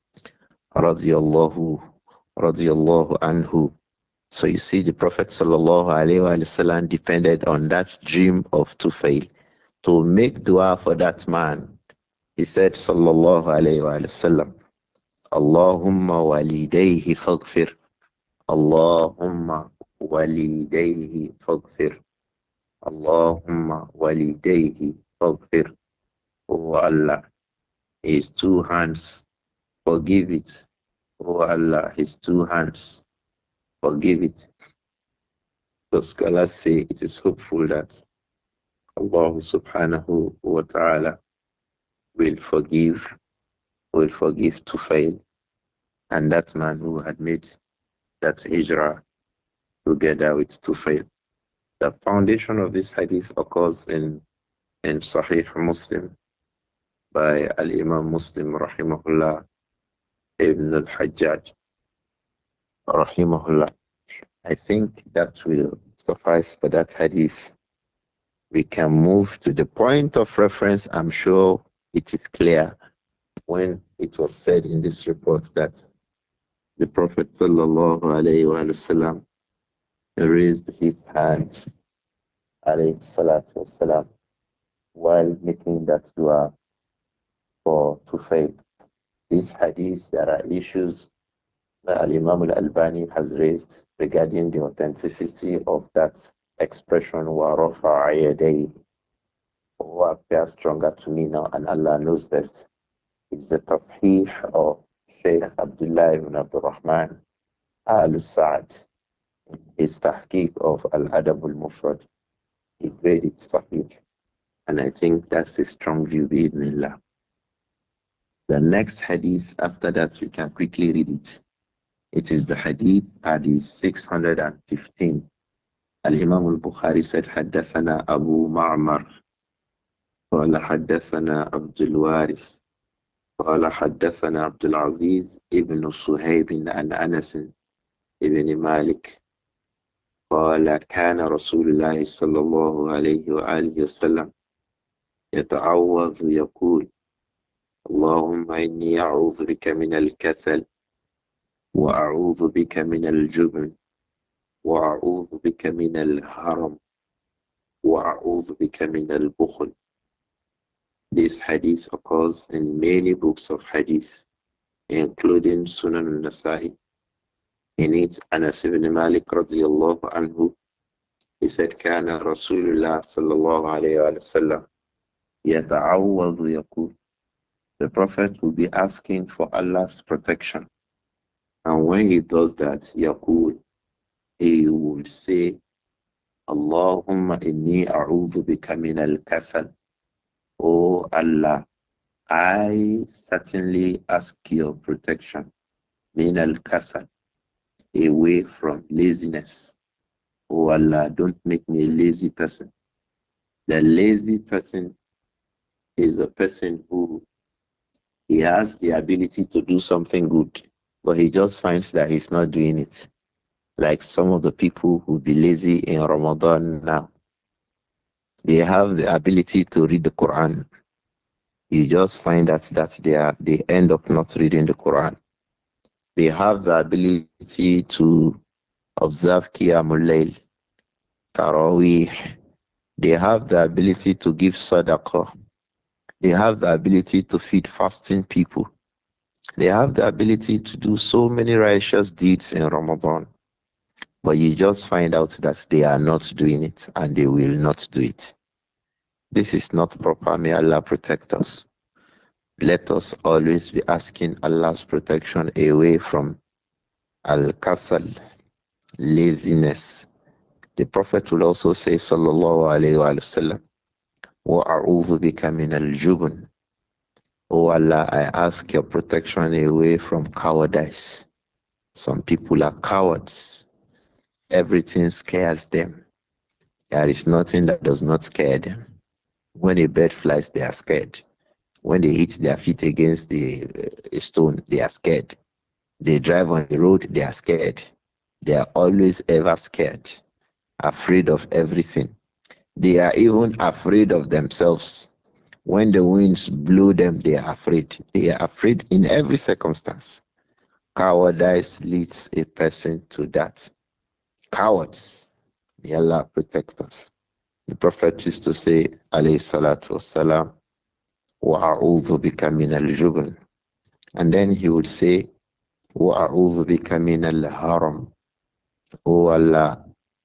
radiallahu, radiallahu anhu. So you see, the Prophet sallallahu alaihi wasallam depended on that dream of Tufail to make dua for that man. He said, sallallahu alaihi wasallam, Allahumma walidayhi faghfir. Allahumma walidayhi faghfir. Allahumma walidayhi faghfir. Oh Allah, his two hands, forgive it. Oh Allah, his two hands, forgive it. The scholars say it is hopeful that Allah subhanahu wa ta'ala will forgive Tufail and that man who had made that hijrah together with Tufail. The foundation of this hadith occurs in Sahih Muslim by Al Imam Muslim rahimahullah ibn al Hajjaj rahimahullah. I think that will suffice for that hadith. We can move to the point of reference. I'm sure it is clear when it was said in this report that the Prophet sallallahu alaihi wasallam raised his hands alayhi salatu wasalam while making that dua for Tufail. This hadith, there are issues that Imam Al Albani has raised regarding the authenticity of that expression, وَرَفَعَ يَدَيْهِ. What appears stronger to me now, and Allah knows best, is the tafheeh of Shaykh Abdullah ibn Abdul Rahman Al Sa'ad, his tahqiq of Al Adab al Mufrad. He graded Sahih, and I think that's a strong view, bi'idhnillah. The next hadith after that, we can quickly read it. It is the hadith 615. Al-Imam al-Bukhari said, حدثنا أبو معمر قال حدثنا عبد الوارث قال حدثنا عبد العزيز ابن صهيب عن أنس ابن مالك قال كان رسول الله صلى الله عليه وآله وسلم يتعوذ يقول اللهم إني أعوذ بك من الكسل وأعوذ بك من الجبن وأعوذ بك من الهرم وأعوذ بك من البخل. This hadith occurs in many books of hadith. including Sunan al-Nasa'i. In it, Anas ibn Malik radiallahu anhu, he said, كان رسول الله صلى الله عليه وسلم يتعوذ يقول. The Prophet will be asking for Allah's protection. And when he does that, يقول, he will say, Allahumma inni a'udhu bika min al-kasal. Oh Allah, I certainly ask your protection. Min al-kasal, away from laziness. Oh Allah, don't make me a lazy person. The lazy person is a person who he has the ability to do something good, but he just finds that he's not doing it. Like some of the people who be lazy in Ramadan now. They have the ability to read the Quran. You just find that they end up not reading the Quran. They have the ability to observe Qiyamul Layl, Taraweeh. They have the ability to give Sadaqah. They have the ability to feed fasting people. They have the ability to do so many righteous deeds in Ramadan. But you just find out that they are not doing it and they will not do it. This is not proper. May Allah protect us. Let us always be asking Allah's protection away from al-kasal, laziness. The Prophet will also say, Sallallahu Alaihi Wasallam, wa a'udhu bika min al-jubn. Oh Allah, I ask your protection away from cowardice. Some people are cowards. Everything scares them. There is nothing that does not scare them. When a bird flies, they are scared. When they hit their feet against a stone, they are scared. They drive on the road, they are scared. They are always ever scared, afraid of everything. They are even afraid of themselves. When the winds blow them, they are afraid. They are afraid in every circumstance. Cowardice leads a person to that. Cowards. May Allah protect us. The Prophet used to say, alayhi salatu wassalam, وَأَعُوذُ بِكَ مِنَ الْجُبْنِ. And then he would say, وَأَعُوذُ بِكَ مِنَ الْهَرَمِ. O Allah,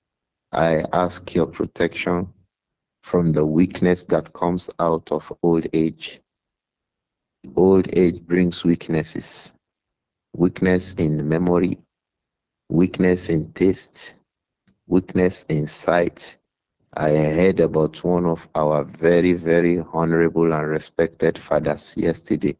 I ask your protection from the weakness that comes out of old age. Old age brings weaknesses. Weakness in memory, weakness in taste, weakness in sight. I heard about one of our very, very honorable and respected fathers yesterday.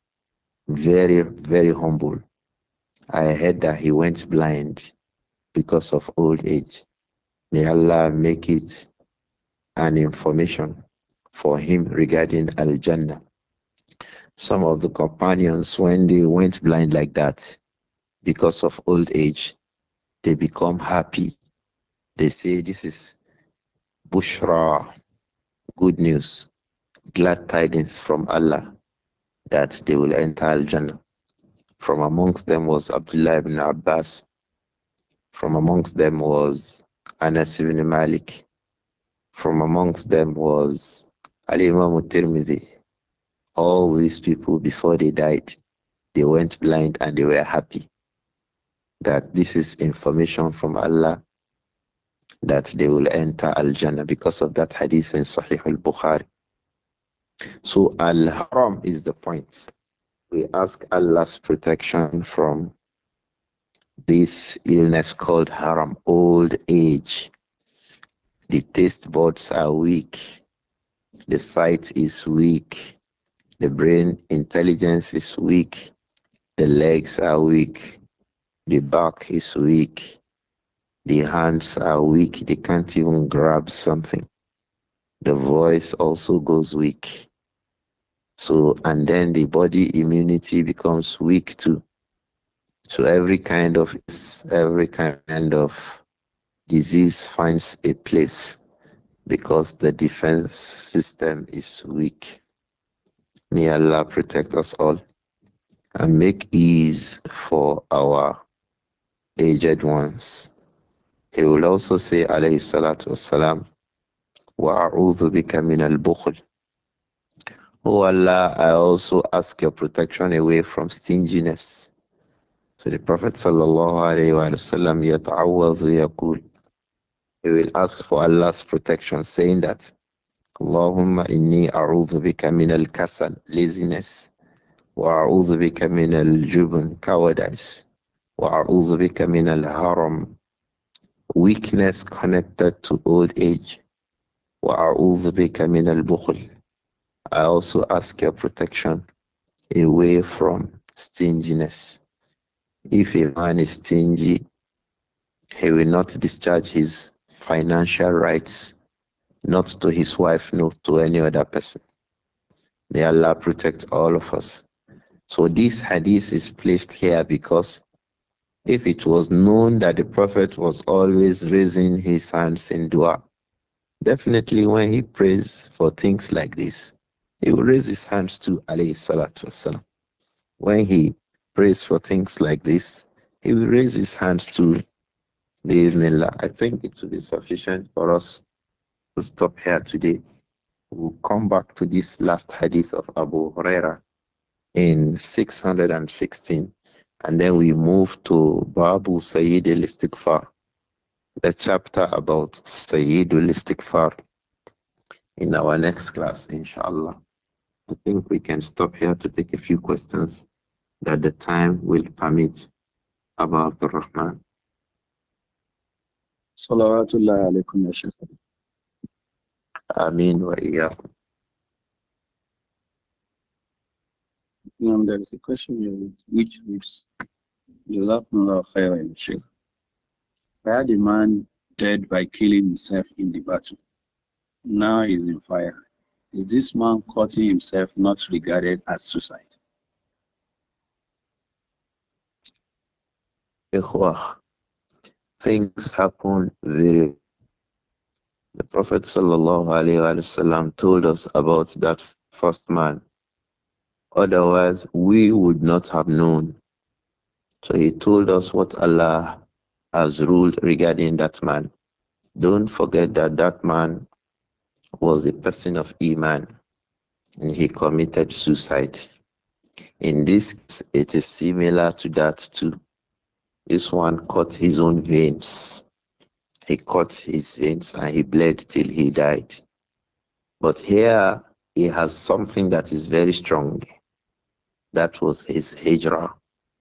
Very, very humble. I heard that he went blind because of old age. May Allah make it an information for him regarding Al Jannah. Some of the companions, when they went blind like that because of old age, they become happy. They say, this is Bushra, good news, glad tidings from Allah that they will enter Al Jannah. From amongst them was Abdullah ibn Abbas. From amongst them was Anas ibn Malik. From amongst them was Al Imam al-Tirmidhi. All these people, before they died, they went blind and they were happy that this is information from Allah that they will enter Al Jannah because of that hadith in Sahih al Bukhari. So Al Haram is the point. We ask Allah's protection from this illness called Haram, old age. The taste buds are weak, the sight is weak, the brain intelligence is weak, the legs are weak, the back is weak, the hands are weak, they can't even grab something. The voice also goes weak. So, and then the body immunity becomes weak too. So every kind of disease finds a place because the defense system is weak. May Allah protect us all and make ease for our aged ones. He will also say, alayhi salatu wassalam, وَأَعُوذُ بِكَ مِنَ الْبُخْلِ. Oh Allah, I also ask your protection away from stinginess. So the Prophet sallallahu alayhi wa sallam yata'awwadhu yaqul. He will ask for Allah's protection, saying that Allahumma inni a'udhu bika min al-kasal, laziness, wa a'udhu bika min al-jubn, cowardice, wa a'udhu bika min al-haram, weakness connected to old age, wa a'udhu bika min al-bukhl. I also ask your protection away from stinginess. If a man is stingy, he will not discharge his financial rights, not to his wife, no, to any other person. May Allah protect all of us. So this hadith is placed here because if it was known that the Prophet was always raising his hands in dua, definitely when he prays for things like this, he will raise his hands to alayhi salatu wasalam. When he prays for things like this, he will raise his hands to Bismillah. I think it will be sufficient for us to stop here today. We'll come back to this last hadith of Abu Huraira in 616. And then we move to Babu Sayyid al-Istighfar, the chapter about Sayyid al-Istighfar in our next class, inshallah. I think we can stop here to take a few questions that the time will permit about the Rahman. Salawatullahi alaykum ya Sheikh. Ameen wa iyyakum. There is a question here which reads, Jazakumullah khairan, Sheikh. I had a man dead by killing himself in the battle. Now he's in fire. Is this man cutting himself not regarded as suicide? Ikhwah, things happen very. The Prophet sallallahu alaihi wasallam told us about that first man. Otherwise, we would not have known. So he told us what Allah has ruled regarding that man. Don't forget that that man was a person of Iman and he committed suicide. In this case, it is similar to that too. This one cut his own veins. He cut his veins and he bled till he died. But here he has something that is very strong. That was his hijrah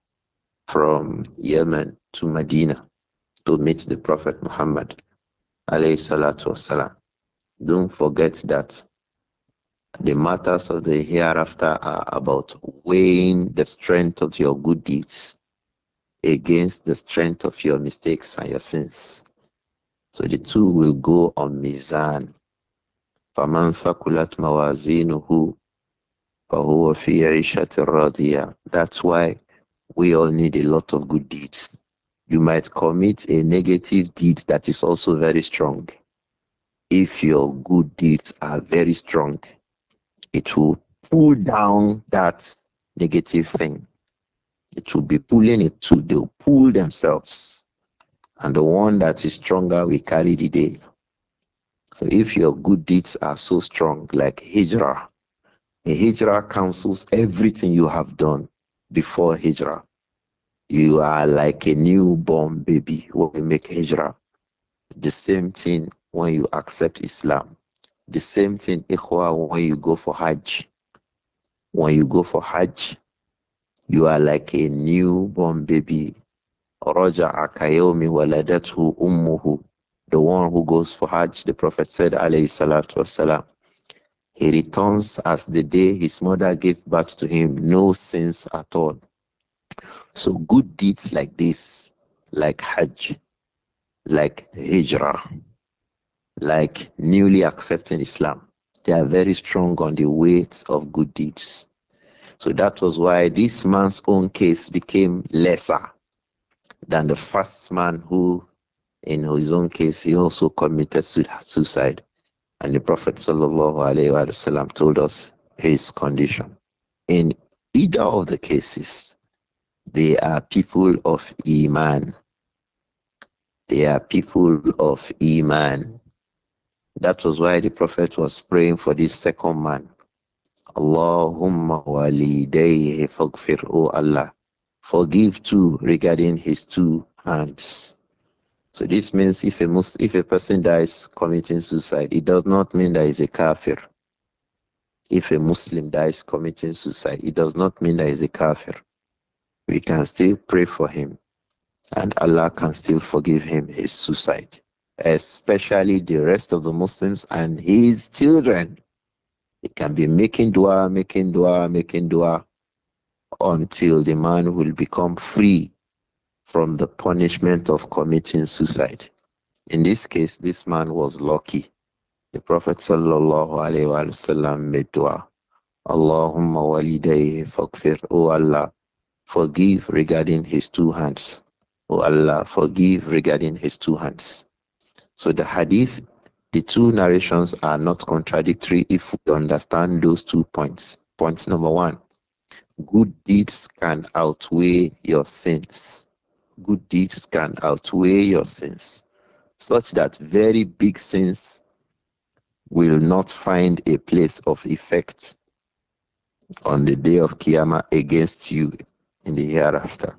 from Yemen to Medina to meet the Prophet Muhammad alayhi salatu wasalam. Don't forget that the matters of the hereafter are about weighing the strength of your good deeds against the strength of your mistakes and your sins. So the two will go on mizan. فَمَنْ ثَقُلَتْ مَوَازِينُهُ فَهُوَ فِي عِيشَةٍ رَاضِيَةٍ. That's why we all need a lot of good deeds. You might commit a negative deed that is also very strong. If your good deeds are very strong, it will pull down that negative thing. It will be pulling it to, they'll pull themselves. And the one that is stronger will carry the day. So if your good deeds are so strong, like Hijrah, a Hijrah cancels everything you have done before Hijrah. You are like a newborn baby when you make Hijrah. The same thing when you accept Islam. The same thing, Ikhwa, when you go for Hajj. When you go for Hajj, you are like a newborn baby. Raja akayomi waladatu ummuhu. The one who goes for Hajj, the Prophet said, alayhi salatu wasalam, he returns as the day his mother gave birth to him, no sins at all. So good deeds like this, like Hajj, like Hijrah, like newly accepting Islam, they are very strong on the weight of good deeds. So that was why this man's own case became lesser than the first man who, in his own case, he also committed suicide. And the Prophet ﷺ told us his condition. In either of the cases, they are people of Iman. They are people of Iman. That was why the Prophet was praying for this second man. Allahumma walidayhi faghfir, O Allah, forgive too regarding his two hands. So this means if a person dies committing suicide, it does not mean that he's a kafir. If a Muslim dies committing suicide, it does not mean that he's a kafir. We can still pray for him, and Allah can still forgive him his suicide, especially the rest of the Muslims and his children. He can be making dua, making dua, making dua until the man will become free from the punishment of committing suicide. In this case, this man was lucky. The Prophet sallallahu alaihi wasallam made dua. Allahumma walidayhi faghfir. O Allah, forgive regarding his two hands. O Allah, forgive regarding his two hands. So the hadith, the two narrations are not contradictory if we understand those 2 points. Point number one, good deeds can outweigh your sins. Good deeds can outweigh your sins, such that very big sins will not find a place of effect on the day of Qiyamah against you in the hereafter.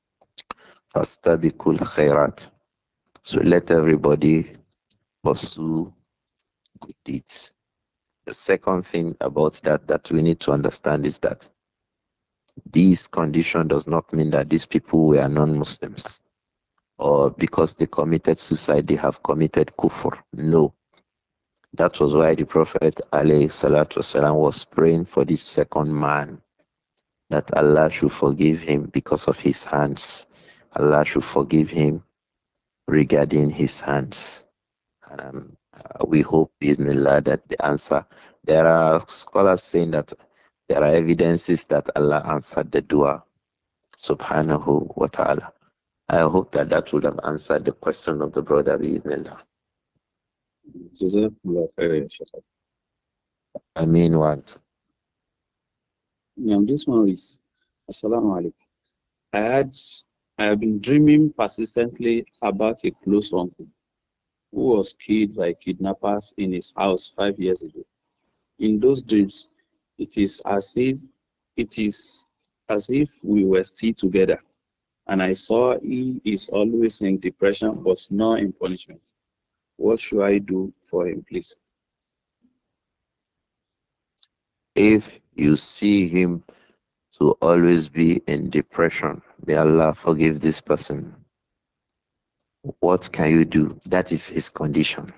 Fastabikul khairat. So let everybody pursue good deeds. The second thing about that we need to understand is that this condition does not mean that these people were non-Muslims or because they committed suicide they have committed kufr. No. That was why the Prophet ﷺ was praying for this second man that Allah should forgive him because of his hands. Allah should forgive him regarding his hands. And we hope, Bismillah, that the answer. There are scholars saying that there are evidences that Allah answered the dua, subhanahu wa ta'ala. I hope that that would have answered the question of the brother, Bismillah. Jazakumullah khairan, Sheikh. I mean what? This one is Assalamu alaikum. I had I have been dreaming persistently about a close uncle who was killed by kidnappers in his house 5 years ago. In those dreams, it is as if it is as if we were still together, and I saw he is always in depression but not in punishment. What should I do for him, please? If you see him to always be in depression, may Allah forgive this person. What can you do? That is his condition.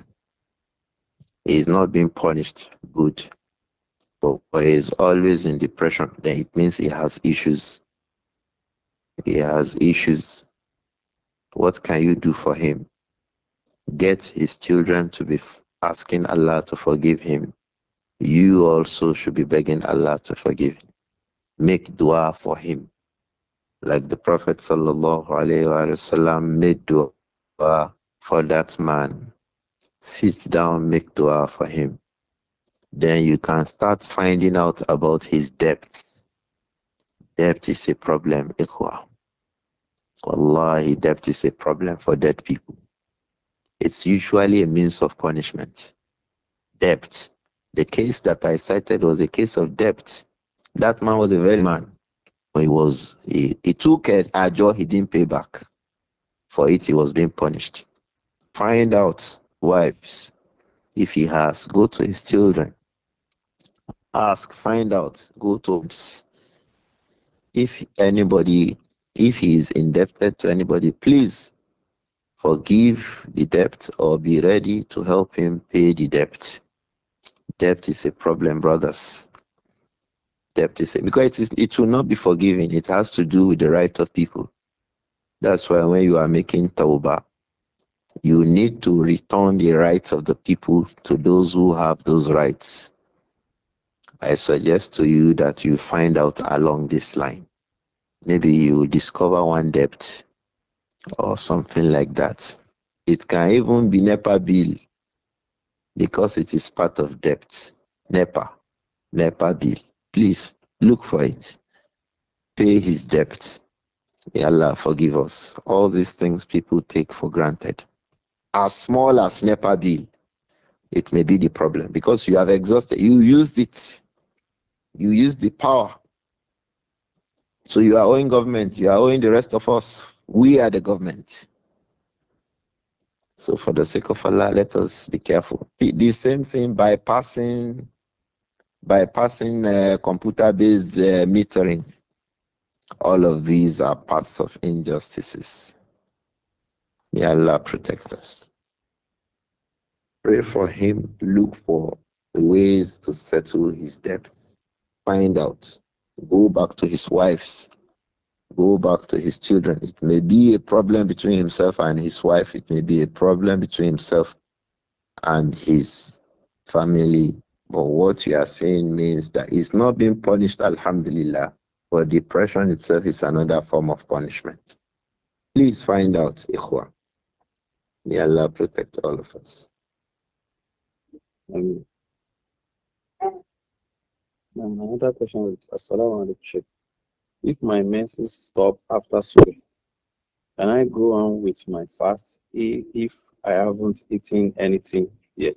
He is not being punished. Good. But he is always in depression. Then it means he has issues. He has issues. What can you do for him? Get his children to be asking Allah to forgive him. You also should be begging Allah to forgive him. Make dua for him. Like the Prophet sallallahu alaihi wasallam made dua for that man. Sit down, make dua for him. Then you can start finding out about his debts. Debt is a problem, ikhwa. Wallahi, debt is a problem for dead people. It's usually a means of punishment. Debt. The case that I cited was a case of debt. That man was a very man. He took a job he didn't pay back. For it, he was being punished. Find out, wives, if he has, go to his children. Ask, find out, go to homes. If anybody, if he is indebted to anybody, please forgive the debt or be ready to help him pay the debt. Debt is a problem, brothers. Debt is because it will not be forgiven. It has to do with the rights of people. That's why when you are making tawbah, you need to return the rights of the people to those who have those rights. I suggest to you that you find out along this line. Maybe you discover one debt or something like that. It can even be NEPA bill because it is part of debt. NEPA, NEPA bill. Please look for it. Pay his debt. May Allah forgive us. All these things people take for granted. As small as NEPA bill, it may be the problem because you have exhausted, you used it. You use the power. So you are owing government, you are owing the rest of us. We are the government. So for the sake of Allah, let us be careful. The same thing bypassing computer-based metering. All of these are parts of injustices. May Allah protect us. Pray for him. Look for ways to settle his debt. Find out. Go back to his wives. Go back to his children. It may be a problem between himself and his wife. It may be a problem between himself and his family. But what you are saying means that he's not being punished, alhamdulillah. But depression itself is another form of punishment. Please find out, Ikhwa. May Allah protect all of us. Um, Another question is, Assalamu alaikum, Sheikh. If my menses stop after Subh, can I go on with my fast if I haven't eaten anything yet?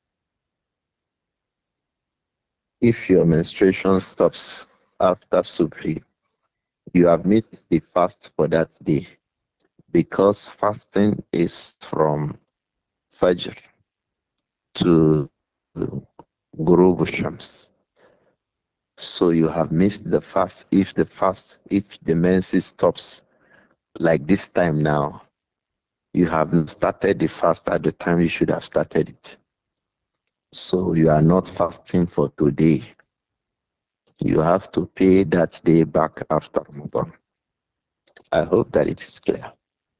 If your menstruation stops after Subhi, you have missed the fast for that day because fasting is from Fajr to Ghurub Shams. So you have missed the fast if the menses stops like this time now, you have not started the fast at the time you should have started it. So you are not fasting for today. You have to pay that day back after Ramadan. I hope that it is clear.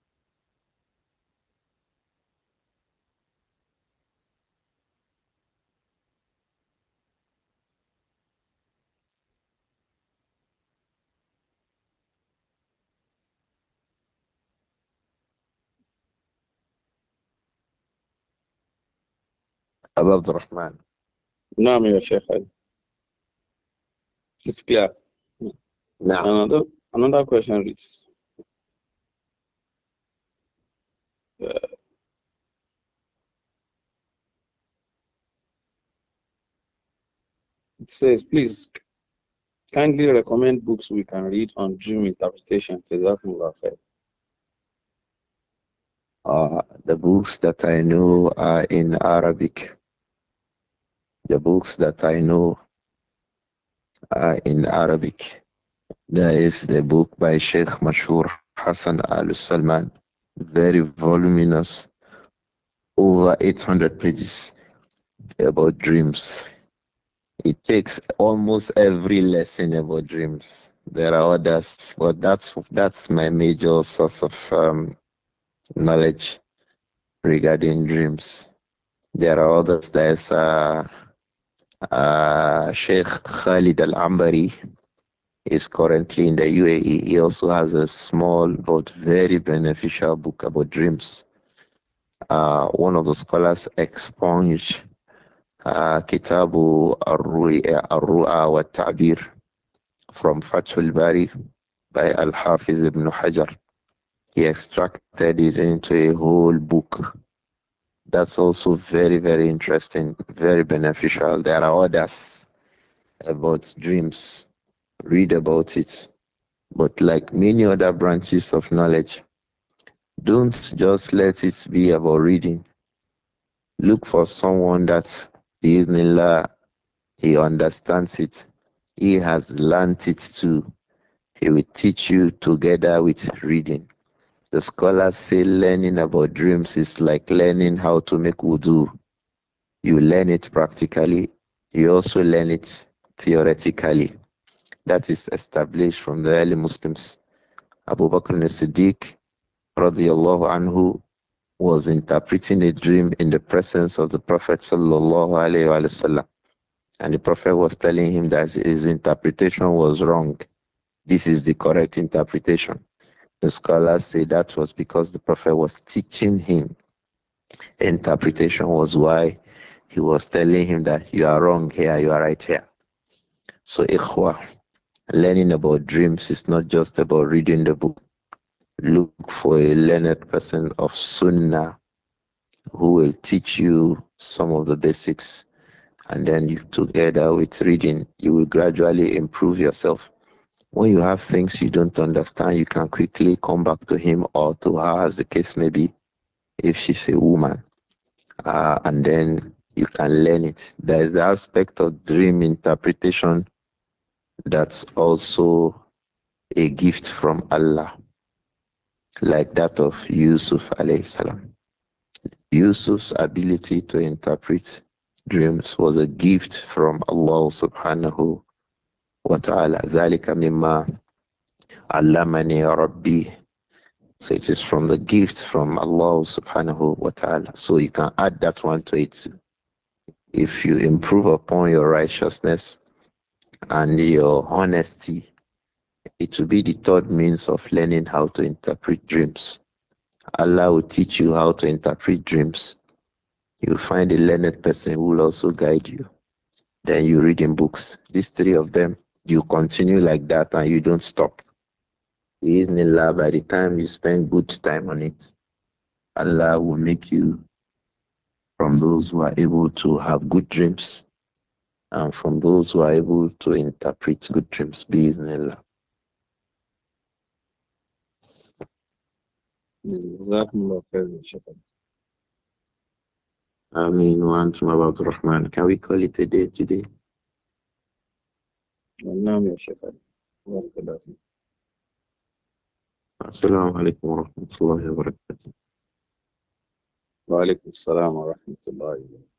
Abu Abdurrahman. No, ya Sheikh. It's clear. Now, Another question is, uh, it says, please kindly recommend books we can read on dream interpretation. Jazakumullah khair. the books that I know are in Arabic. The books that I know are in Arabic. There is the book by Sheikh Mashur Hassan Al Salman, very voluminous, over 800 pages about dreams. It takes almost every lesson about dreams. There are others, but that's my major source of knowledge regarding dreams. There are others. There's Sheikh Khalid Al Ambari is currently in the UAE. He also has a small but very beneficial book about dreams. One of the scholars expunged Kitabu Ar-Ru'a wa Ta'bir from Fathul Bari by Al-Hafiz ibn Hajar. He extracted it into a whole book. That's also very, very interesting, very beneficial. There are others about dreams. Read about it. But like many other branches of knowledge, don't just let it be about reading. Look for someone that, Bismillah, he understands it. He has learnt it too. He will teach you together with reading. The scholars say learning about dreams is like learning how to make wudu. You learn it practically, you also learn it theoretically. That is established from the early Muslims. Abu Bakr as-Siddiq radiallahu anhu was interpreting a dream in the presence of the Prophet sallallahu alaihi wasallam, and the Prophet was telling him that his interpretation was wrong. This is the correct interpretation. The scholars say that was because the Prophet was teaching him. Interpretation was why he was telling him that you are wrong here, you are right here. So, ikhwa, learning about dreams is not just about reading the book. Look for a learned person of Sunnah who will teach you some of the basics And then you together with reading, you will gradually improve yourself. When you have things you don't understand, you can quickly come back to him or to her, as the case may be, if she's a woman, and then you can learn it. There is the aspect of dream interpretation that's also a gift from Allah, like that of Yusuf alayhi salam. Yusuf's ability to interpret dreams was a gift from Allah subhanahu wa ta'ala. ذَلِكَ مِمَّا عَلَّمَنِي رَبِّي. So it is from the gifts from Allah subhanahu wa ta'ala. So you can add that one to it. If you improve upon your righteousness and your honesty, it will be the third means of learning how to interpret dreams. Allah will teach you how to interpret dreams. You'll find a learned person who will also guide you. Then you read in books. These three of them, you continue like that and you don't stop. Bismillah, by the time you spend good time on it, Allah will make you from those who are able to have good dreams and from those who are able to interpret good dreams. Bismillah. جزاكم الله خير يا شيخ. Ameen wa antum about Rahman. Can we call it a day today? نعم يا شيخ. بارك الله فيك. Assalamu alaikum wa rahmatullahi wa barakatuh. وعليكم السلام ورحمة الله وبركاته.